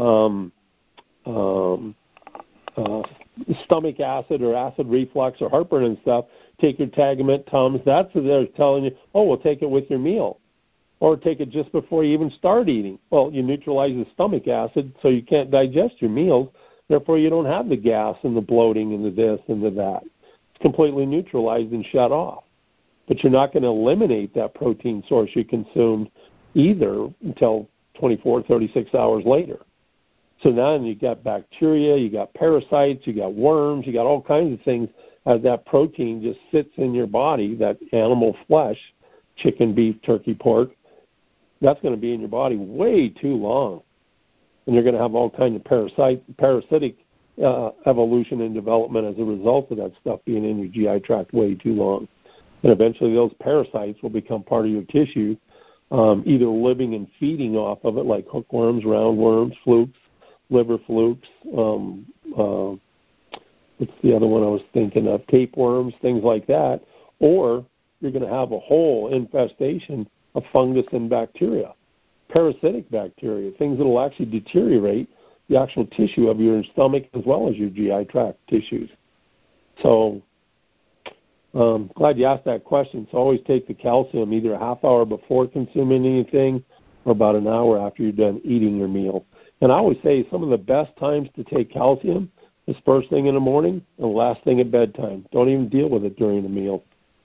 stomach acid or acid reflux or heartburn and stuff, take your Tagamet, Tums. That's what they're telling you, oh, well, take it with your meal. Or take it just before you even start eating. Well, you neutralize the stomach acid so you can't digest your meals. Therefore, you don't have the gas and the bloating and the this and the that. It's completely neutralized and shut off. But you're not going to eliminate that protein source you consumed either until 24, 36 hours later. So now you got bacteria, you got parasites, you got worms, you got all kinds of things as that protein just sits in your body, that animal flesh, chicken, beef, turkey, pork. That's going to be in your body way too long. And you're going to have all kinds of parasitic evolution and development as a result of that stuff being in your GI tract way too long. And eventually those parasites will become part of your tissue, either living and feeding off of it, like hookworms, roundworms, flukes, liver flukes, what's the other one I was thinking of, tapeworms, things like that, or you're going to have a whole infestation of fungus and bacteria, parasitic bacteria, things that will actually deteriorate the actual tissue of your stomach as well as your GI tract tissues. So glad you asked that question. So always take the calcium either a half hour before consuming anything or about an hour after you're done eating your meal. And I always say some of the best times to take calcium is first thing in the morning and last thing at bedtime. Don't even deal with it during the meal.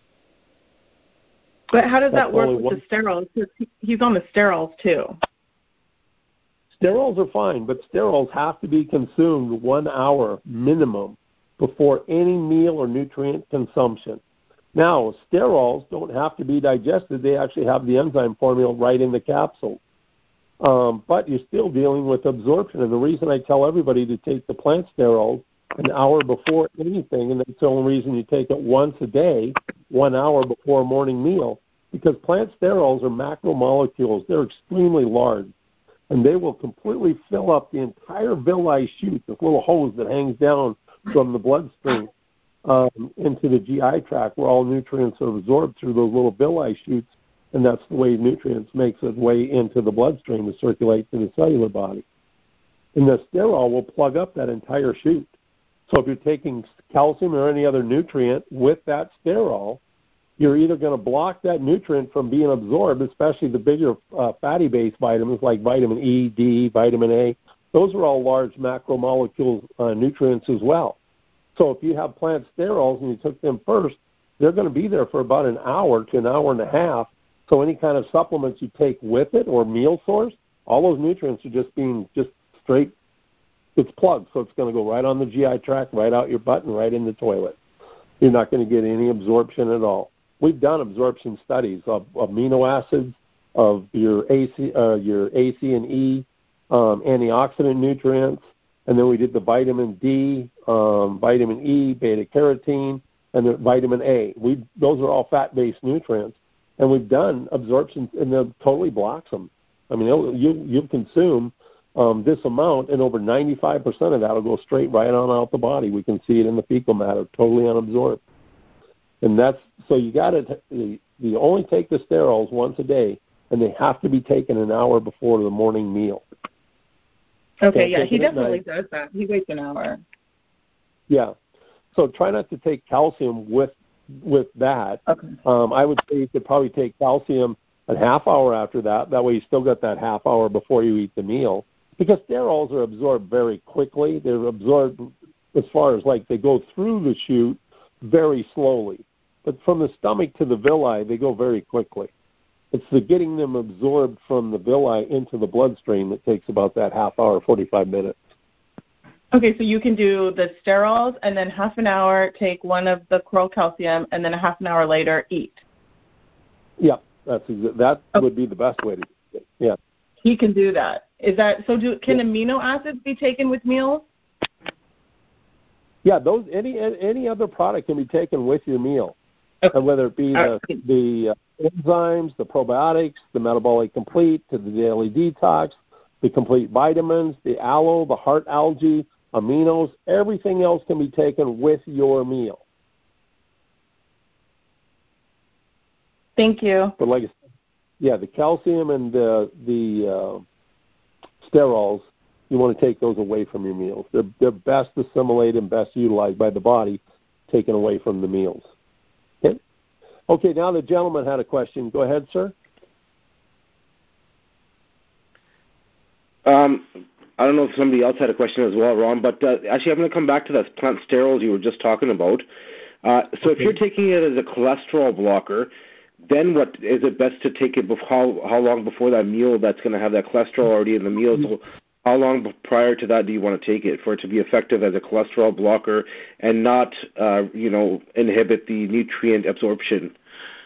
But how does that work with the sterols? He's on the sterols too. Sterols are fine, but sterols have to be consumed 1 hour minimum before any meal or nutrient consumption. Now, sterols don't have to be digested. They actually have the enzyme formula right in the capsule. But you're still dealing with absorption. And the reason I tell everybody to take the plant sterols an hour before anything, and that's the only reason you take it once a day, 1 hour before a morning meal, because plant sterols are macromolecules. They're extremely large, and they will completely fill up the entire villi chute, this little hose that hangs down from the bloodstream into the GI tract, where all nutrients are absorbed through those little villi chutes, and that's the way nutrients makes its way into the bloodstream to circulate to the cellular body. And the sterol will plug up that entire chute. So if you're taking calcium or any other nutrient with that sterol, you're either going to block that nutrient from being absorbed, especially the bigger fatty-based vitamins like vitamin E, D, vitamin A. Those are all large macromolecule nutrients as well. So if you have plant sterols and you took them first, they're going to be there for about an hour to an hour and a half. So any kind of supplements you take with it or meal source, all those nutrients are just being just straight, it's plugged. So it's going to go right on the GI tract, right out your butt, and right in the toilet. You're not going to get any absorption at all. We've done absorption studies of amino acids, of your AC and E, antioxidant nutrients, and then we did the vitamin D, vitamin E, beta-carotene, and the vitamin A. Those are all fat-based nutrients, and we've done absorption, and it totally blocks them. I mean, you'll consume this amount, and over 95% of that will go straight right on out the body. We can see it in the fecal matter, totally unabsorbed. And that's so you got to you only take the sterols once a day, and they have to be taken an hour before the morning meal. Okay, yeah, he definitely does that. He waits an hour. Yeah, so try not to take calcium with that. Okay. I would say you could probably take calcium a half hour after that. That way you still got that half hour before you eat the meal. Because sterols are absorbed very quickly. They're absorbed as far as like they go through the chute very slowly. But from the stomach to the villi, they go very quickly. It's the getting them absorbed from the villi into the bloodstream that takes about that half hour, 45 minutes. Okay, so you can do the sterols and then half an hour take one of the Coral Calcium and then a half an hour later eat. Yeah, that would be the best way to do it. Yeah. He can do that. Is that so? Can amino acids be taken with meals? Yeah, those any other product can be taken with your meal, and whether it be the enzymes, the probiotics, the metabolic complete, to the daily detox, the complete vitamins, the aloe, the heart algae, aminos, everything else can be taken with your meal. Thank you. But like I said, yeah, the calcium and the sterols, you want to take those away from your meals. They're best assimilated and best utilized by the body, taken away from the meals. Okay? Okay, now the gentleman had a question. Go ahead, sir. I don't know if somebody else had a question as well, Ron, but actually I'm going to come back to those plant sterols you were just talking about. So if you're taking it as a cholesterol blocker, then what is it best to take it how long before that meal that's going to have that cholesterol already in the meal? So how long prior to that do you want to take it for it to be effective as a cholesterol blocker and not, inhibit the nutrient absorption?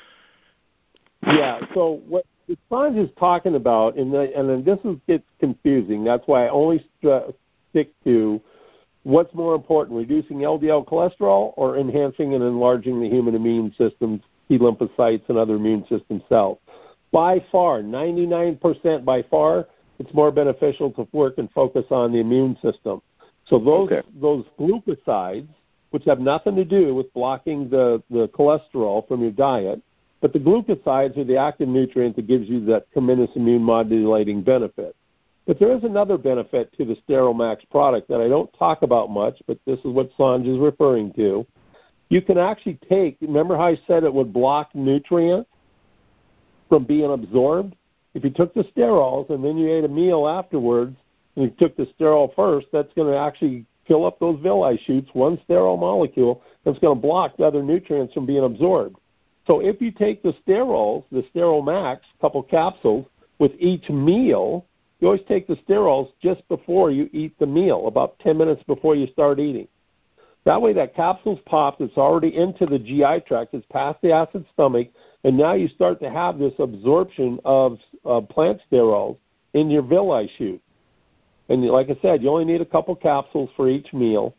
Yeah, so what Sanj is talking about, and then this gets confusing. That's why I only stick to what's more important, reducing LDL cholesterol or enhancing and enlarging the human immune system, T lymphocytes, and other immune system cells. By far, 99% by far, it's more beneficial to work and focus on the immune system. So those glucosides, which have nothing to do with blocking the cholesterol from your diet, but the glucosides are the active nutrient that gives you that tremendous immune modulating benefit. But there is another benefit to the Steromax product that I don't talk about much, but this is what Sanj is referring to. You can actually remember how I said it would block nutrients from being absorbed? If you took the sterols and then you ate a meal afterwards, and you took the sterol first, that's going to actually fill up those villi shoots, one sterol molecule, that's going to block the other nutrients from being absorbed. So if you take the sterols, the Steromax, a couple capsules, with each meal, you always take the sterols just before you eat the meal, about 10 minutes before you start eating. That way that capsule's popped, it's already into the GI tract, it's past the acid stomach, and now you start to have this absorption of plant sterols in your villi shoot. And like I said, you only need a couple capsules for each meal.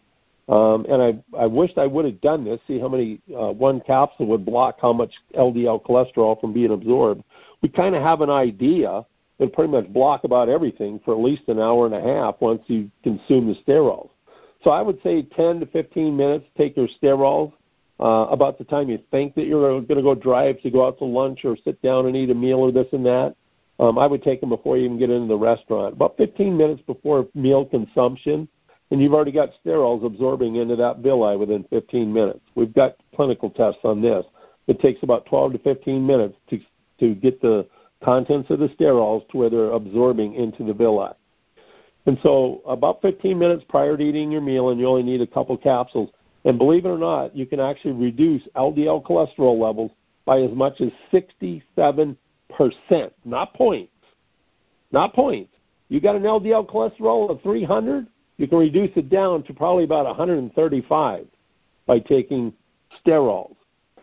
And I wished I would have done this, see how many one capsule would block how much LDL cholesterol from being absorbed. We kind of have an idea and pretty much block about everything for at least an hour and a half once you consume the sterols. So I would say 10 to 15 minutes, take your sterols about the time you think that you're going to go drive to go out to lunch or sit down and eat a meal or this and that. I would take them before you even get into the restaurant, about 15 minutes before meal consumption. And you've already got sterols absorbing into that villi within 15 minutes. We've got clinical tests on this. It takes about 12 to 15 minutes to get the contents of the sterols to where they're absorbing into the villi. And so about 15 minutes prior to eating your meal, and you only need a couple capsules. And believe it or not, you can actually reduce LDL cholesterol levels by as much as 67%, not points. Not points. You got an LDL cholesterol of 300? You can reduce it down to probably about 135 by taking sterols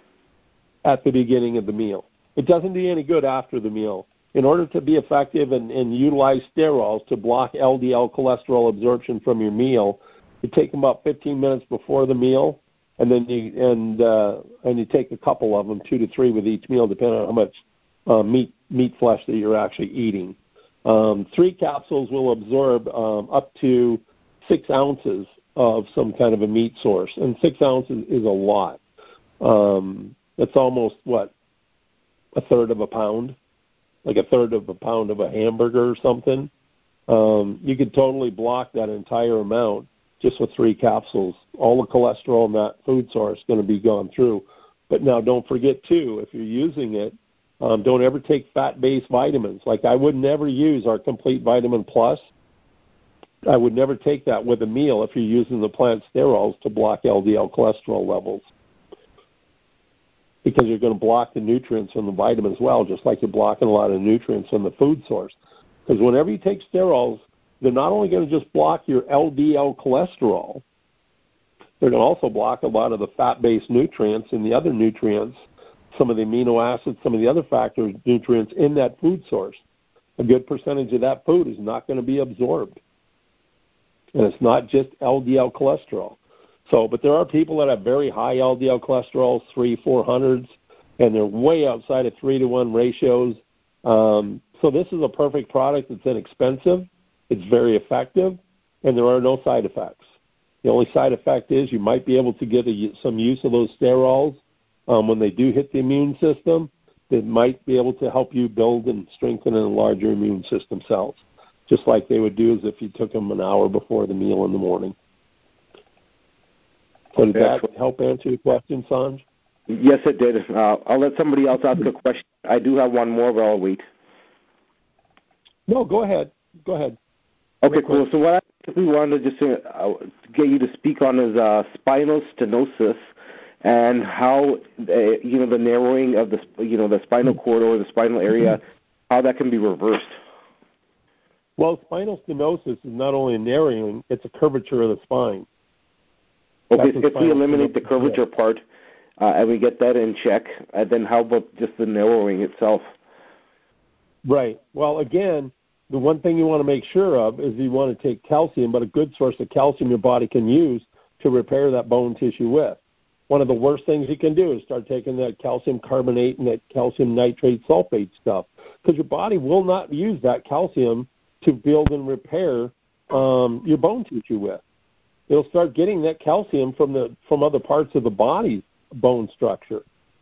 at the beginning of the meal. It doesn't do you any good after the meal. In order to be effective and utilize sterols to block LDL cholesterol absorption from your meal, you take them about 15 minutes before the meal, and then you take a couple of them, 2 to 3 with each meal, depending on how much meat flesh that you're actually eating. 3 capsules will absorb up to 6 ounces of some kind of a meat source, and 6 ounces is a lot. It's almost, a third of a pound, like a third of a pound of a hamburger or something. You could totally block that entire amount just with 3 capsules. All the cholesterol in that food source is going to be gone through. But now don't forget, too, if you're using it, don't ever take fat-based vitamins. Like I would never use our Complete Vitamin Plus. I would never take that with a meal if you're using the plant sterols to block LDL cholesterol levels. because you're going to block the nutrients from the vitamin as well, just like you're blocking a lot of nutrients from the food source. Because whenever you take sterols, they're not only going to just block your LDL cholesterol, they're going to also block a lot of the fat-based nutrients and the other nutrients, some of the amino acids, some of the other factors, nutrients in that food source. A good percentage of that food is not going to be absorbed. And it's not just LDL cholesterol. So, but there are people that have very high LDL cholesterol, 300-400s, and they're way outside of 3-to-1 ratios. So this is a perfect product. It's inexpensive. It's very effective, and there are no side effects. The only side effect is you might be able to get some use of those sterols when they do hit the immune system. That might be able to help you build and strengthen and enlarge your immune system cells, just like they would do as if you took them an hour before the meal in the morning. So did that help answer your question, Sanj? Yes, it did. I'll let somebody else ask a question. I do have one more, but I'll wait. No, go ahead. Go ahead. Okay, cool. So what we wanted just to get you to speak on is spinal stenosis and how the narrowing of the spinal cord or the spinal area, how that can be reversed. Well, spinal stenosis is not only a narrowing; it's a curvature of the spine. Okay, so if we eliminate the curvature part and we get that in check, then how about just the narrowing itself? Right. Well, again, the one thing you want to make sure of is you want to take calcium, but a good source of calcium your body can use to repair that bone tissue with. One of the worst things you can do is start taking that calcium carbonate and that calcium nitrate sulfate stuff, because your body will not use that calcium to build and repair your bone tissue with. It'll start getting that calcium from other parts of the body's bone structure.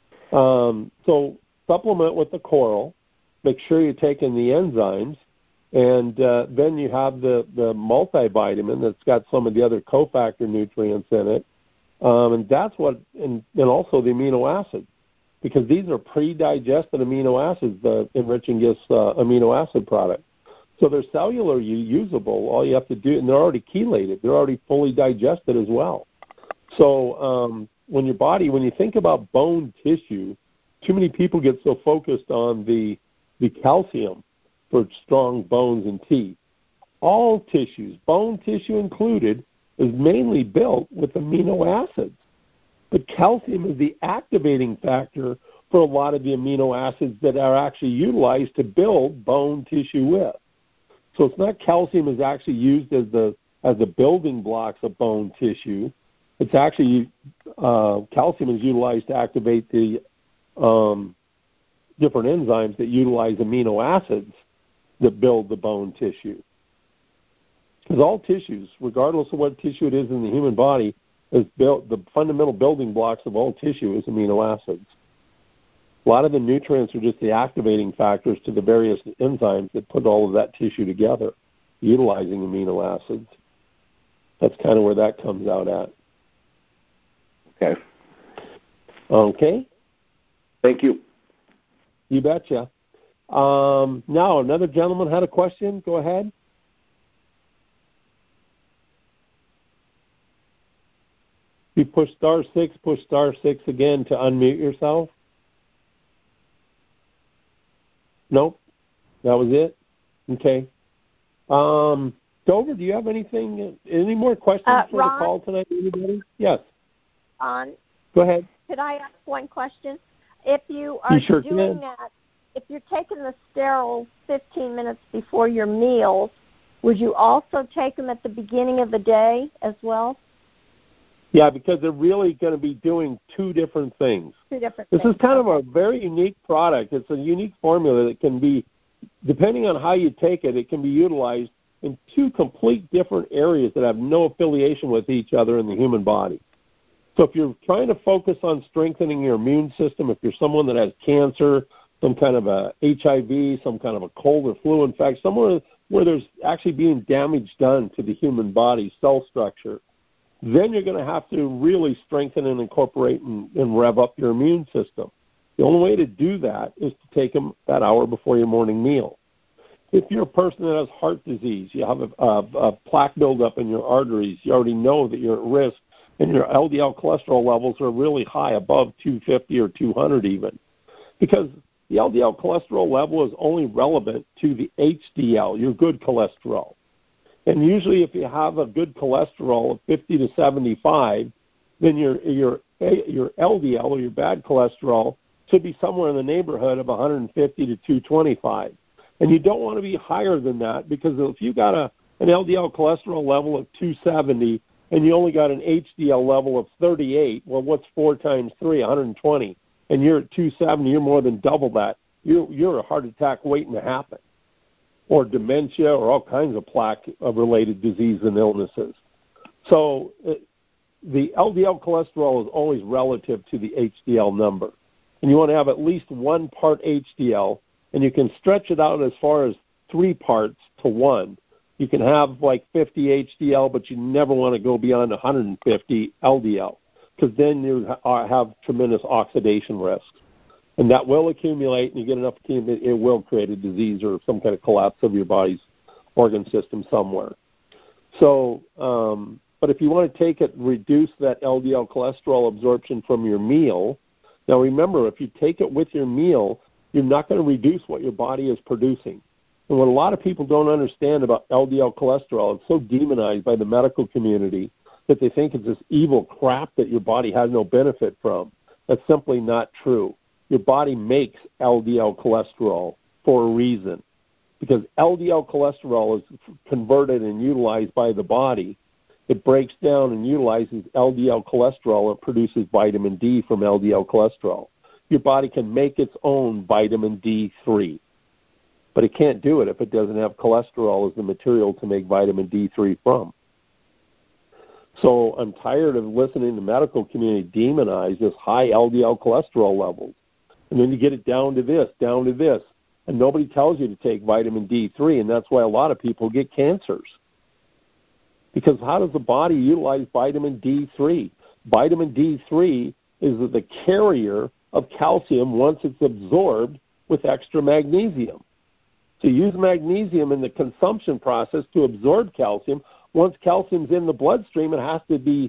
So supplement with the coral. Make sure you're taking the enzymes, and then you have the multivitamin that's got some of the other cofactor nutrients in it, and that's what, and also the amino acids, because these are pre-digested amino acids. The Enriching Gifts amino acid product. So they're cellular usable. All you have to do, and they're already chelated. They're already fully digested as well. So when you think about bone tissue, too many people get so focused on the calcium for strong bones and teeth. All tissues, bone tissue included, is mainly built with amino acids. But calcium is the activating factor for a lot of the amino acids that are actually utilized to build bone tissue with. So it's not calcium is actually used as the building blocks of bone tissue. It's actually calcium is utilized to activate the different enzymes that utilize amino acids that build the bone tissue. Because all tissues, regardless of what tissue it is in the human body, is built. The fundamental building blocks of all tissue is amino acids. A lot of the nutrients are just the activating factors to the various enzymes that put all of that tissue together, utilizing amino acids. That's kind of where that comes out at. Okay. Okay. Thank you. You betcha. Now, another gentleman had a question. Go ahead. You push *6, push *6 again to unmute yourself. Nope. That was it? Okay. Dover, do you have any more questions for Ron? the call tonight? Anybody? Yes. Ron? Go ahead. Could I ask one question? If you are doing that, if you're taking the sterols 15 minutes before your meals, would you also take them at the beginning of the day as well? Yeah, because they're really going to be doing two different things. This is kind of a very unique product. It's a unique formula that can be, depending on how you take it, it can be utilized in two complete different areas that have no affiliation with each other in the human body. So if you're trying to focus on strengthening your immune system, if you're someone that has cancer, some kind of a HIV, some kind of a cold or flu infection, somewhere where there's actually being damage done to the human body cell structure, then you're going to have to really strengthen and incorporate and rev up your immune system. The only way to do that is to take them that hour before your morning meal. If you're a person that has heart disease, you have a plaque buildup in your arteries, you already know that you're at risk and your LDL cholesterol levels are really high, above 250 or 200 even, because the LDL cholesterol level is only relevant to the HDL, your good cholesterol. And usually if you have a good cholesterol of 50 to 75, then your LDL, or your bad cholesterol, should be somewhere in the neighborhood of 150 to 225. And you don't want to be higher than that, because if you got an LDL cholesterol level of 270 and you only got an HDL level of 38, well, what's 4 times 3? 120. And you're at 270, you're more than double that. You're a heart attack waiting to happen, or dementia, or all kinds of plaque-related disease and illnesses. So the LDL cholesterol is always relative to the HDL number. And you want to have at least 1 part HDL, and you can stretch it out as far as 3 parts to 1. You can have like 50 HDL, but you never want to go beyond 150 LDL, because then you have tremendous oxidation risks. And that will accumulate, and you get enough accumulate, it will create a disease or some kind of collapse of your body's organ system somewhere. So, but if you want to take it, reduce that LDL cholesterol absorption from your meal. Now remember, if you take it with your meal, you're not going to reduce what your body is producing. And what a lot of people don't understand about LDL cholesterol, it's so demonized by the medical community that they think it's this evil crap that your body has no benefit from. That's simply not true. Your body makes LDL cholesterol for a reason, because LDL cholesterol is converted and utilized by the body. It breaks down and utilizes LDL cholesterol and produces vitamin D from LDL cholesterol. Your body can make its own vitamin D3, but it can't do it if it doesn't have cholesterol as the material to make vitamin D3 from. So I'm tired of listening to the medical community demonize this high LDL cholesterol levels. And then you get it down to this, and nobody tells you to take vitamin D3, and that's why a lot of people get cancers. Because how does the body utilize vitamin D3? Vitamin D3 is the carrier of calcium once it's absorbed with extra magnesium. So you use magnesium in the consumption process to absorb calcium. Once calcium's in the bloodstream, it has to be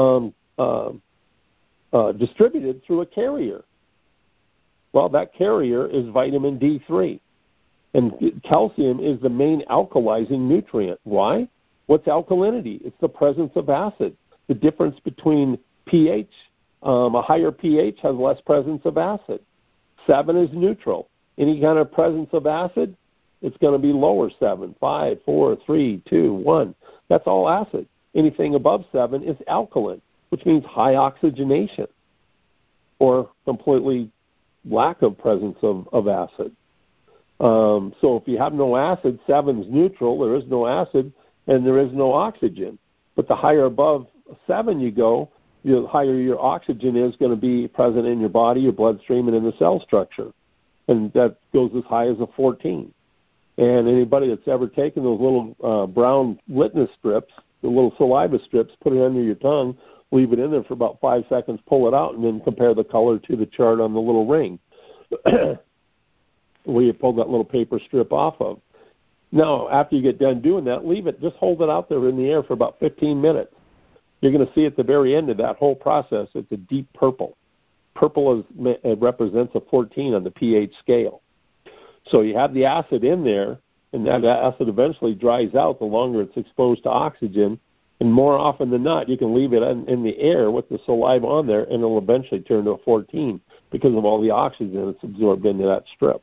distributed through a carrier. Well, that carrier is vitamin D3. And calcium is the main alkalizing nutrient. Why? What's alkalinity? It's the presence of acid. The difference between pH, a higher pH has less presence of acid. 7 is neutral. Any kind of presence of acid, it's going to be lower 7, 5, 4, 3, 2, 1. That's all acid. Anything above 7 is alkaline, which means high oxygenation or completely lack of presence of acid. So if you have no acid, 7 is neutral, there is no acid, and there is no oxygen. But the higher above 7 you go, the higher your oxygen is going to be present in your body, your bloodstream, and in the cell structure. And that goes as high as a 14. And anybody that's ever taken those little brown litmus strips, the little saliva strips, put it under your tongue, leave it in there for about 5 seconds, pull it out, and then compare the color to the chart on the little ring where you pull that little paper strip off of. Now, after you get done doing that, leave it. Just hold it out there in the air for about 15 minutes. You're going to see at the very end of that whole process, it's a deep purple. Purple represents a 14 on the pH scale. So you have the acid in there, and that acid eventually dries out the longer it's exposed to oxygen. And more often than not, you can leave it in the air with the saliva on there, and it'll eventually turn to a 14 because of all the oxygen that's absorbed into that strip.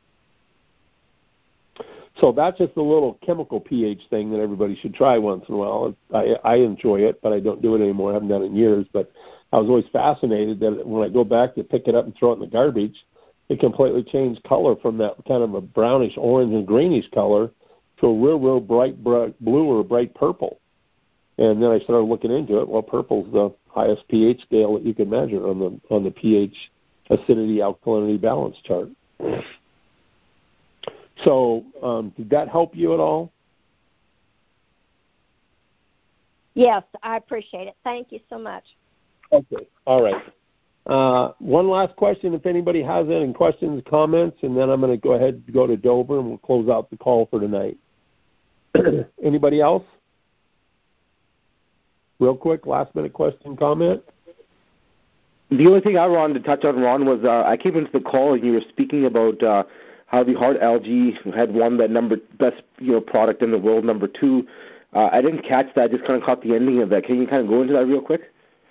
So that's just a little chemical pH thing that everybody should try once in a while. I enjoy it, but I don't do it anymore. I haven't done it in years. But I was always fascinated that when I go back to pick it up and throw it in the garbage, it completely changed color from that kind of a brownish orange and greenish color to a real bright blue or a bright purple. And then I started looking into it. Well, purple's the highest pH scale that you can measure on the pH acidity alkalinity balance chart. So did that help you at all? Yes, I appreciate it. Thank you so much. Okay. All right. One last question, if anybody has any questions, comments, and then I'm going to go ahead and go to Dover, and we'll close out the call for tonight. Anybody else? Real quick, last-minute question, comment? The only thing I wanted to touch on, Ron, was I came into the call and you were speaking about how the Heart Algae had won that best product in the world, number 2. I didn't catch that. I just kind of caught the ending of that. Can you kind of go into that real quick?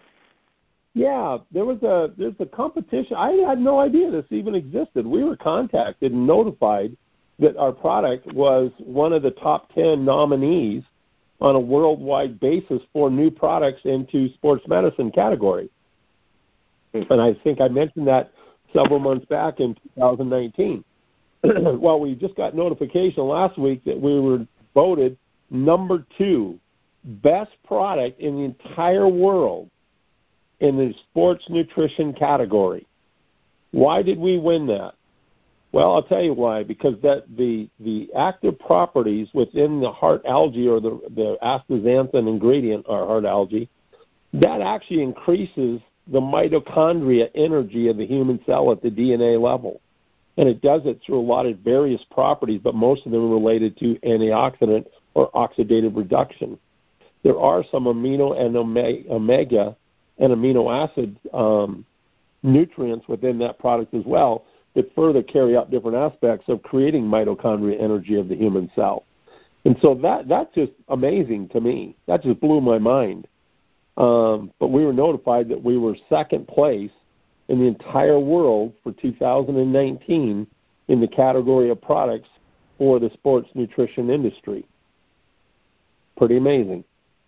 Yeah, there's a competition. I had no idea this even existed. We were contacted and notified that our product was one of the top 10 nominees on a worldwide basis for new products into sports medicine category. And I think I mentioned that several months back in 2019. Well, we just got notification last week that we were voted number 2 best product in the entire world in the sports nutrition category. Why did we win that? Well, I'll tell you why. Because the active properties within the heart algae, or the astaxanthin ingredient, or heart algae, that actually increases the mitochondria energy of the human cell at the DNA level. And it does it through a lot of various properties, but most of them are related to antioxidant or oxidative reduction. There are some amino and omega and amino acid nutrients within that product as well that further carry out different aspects of creating mitochondria energy of the human cell. And so that's just amazing to me. That just blew my mind. But we were notified that we were second place in the entire world for 2019 in the category of products for the sports nutrition industry. Pretty amazing.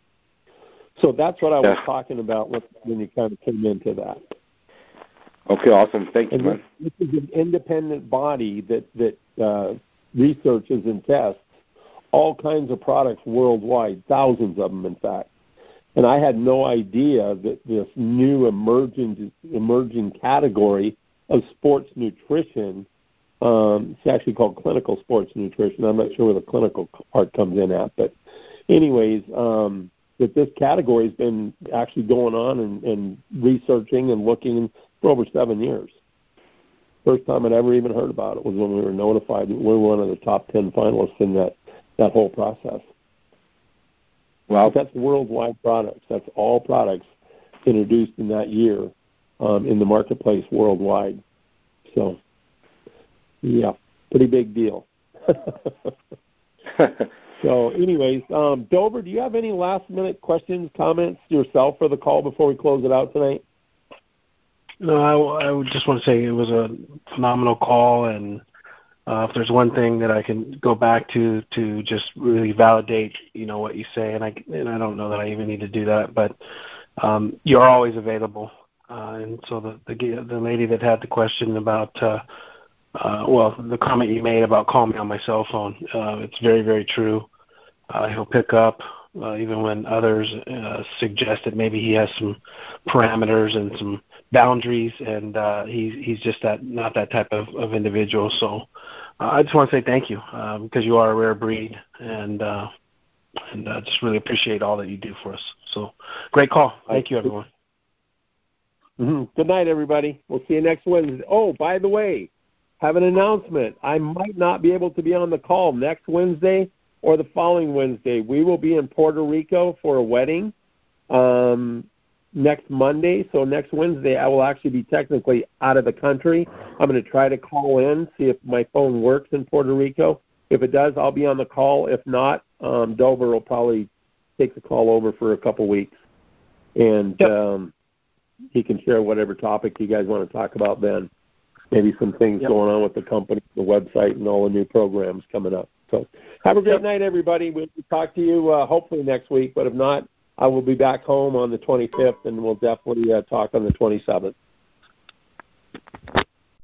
So that's what I was talking about when you kind of came into that. Okay, awesome. Thank you, man. This is an independent body that researches and tests all kinds of products worldwide, thousands of them, in fact. And I had no idea that this new emerging category of sports nutrition, it's actually called clinical sports nutrition. I'm not sure where the clinical part comes in at. But anyways, that this category has been actually going on and researching and looking for over 7 years. First time I'd ever even heard about it was when we were notified that we were one of the top 10 finalists in that whole process. Wow. But that's worldwide products. That's all products introduced in that year in the marketplace worldwide. So, yeah, pretty big deal. So, anyways, Dover, do you have any last-minute questions, comments yourself for the call before we close it out tonight? No, I would just want to say it was a phenomenal call, and if there's one thing that I can go back to just really validate, what you say, and I don't know that I even need to do that, but you're always available. And so the lady that had the question about, the comment you made about calling me on my cell phone, it's very, very true. He'll pick up even when others suggest that maybe he has some parameters and some boundaries, and he's just not that type of individual. So I just want to say thank you because you are a rare breed, and just really appreciate all that you do for us. So great call. Thank you, everyone. Mm-hmm. Good night, everybody. We'll see you next Wednesday. Oh, by the way, have an announcement. I might not be able to be on the call next Wednesday or the following Wednesday. We will be in Puerto Rico for a wedding next Monday. So next Wednesday, I will actually be technically out of the country. I'm going to try to call in, see if my phone works in Puerto Rico. If it does, I'll be on the call. If not, Dover will probably take the call over for a couple weeks. And he can share whatever topic you guys want to talk about then. Maybe some things going on with the company, the website, and all the new programs coming up. So have a great night, everybody. We'll talk to you hopefully next week. But if not, I will be back home on the 25th, and we'll definitely talk on the 27th.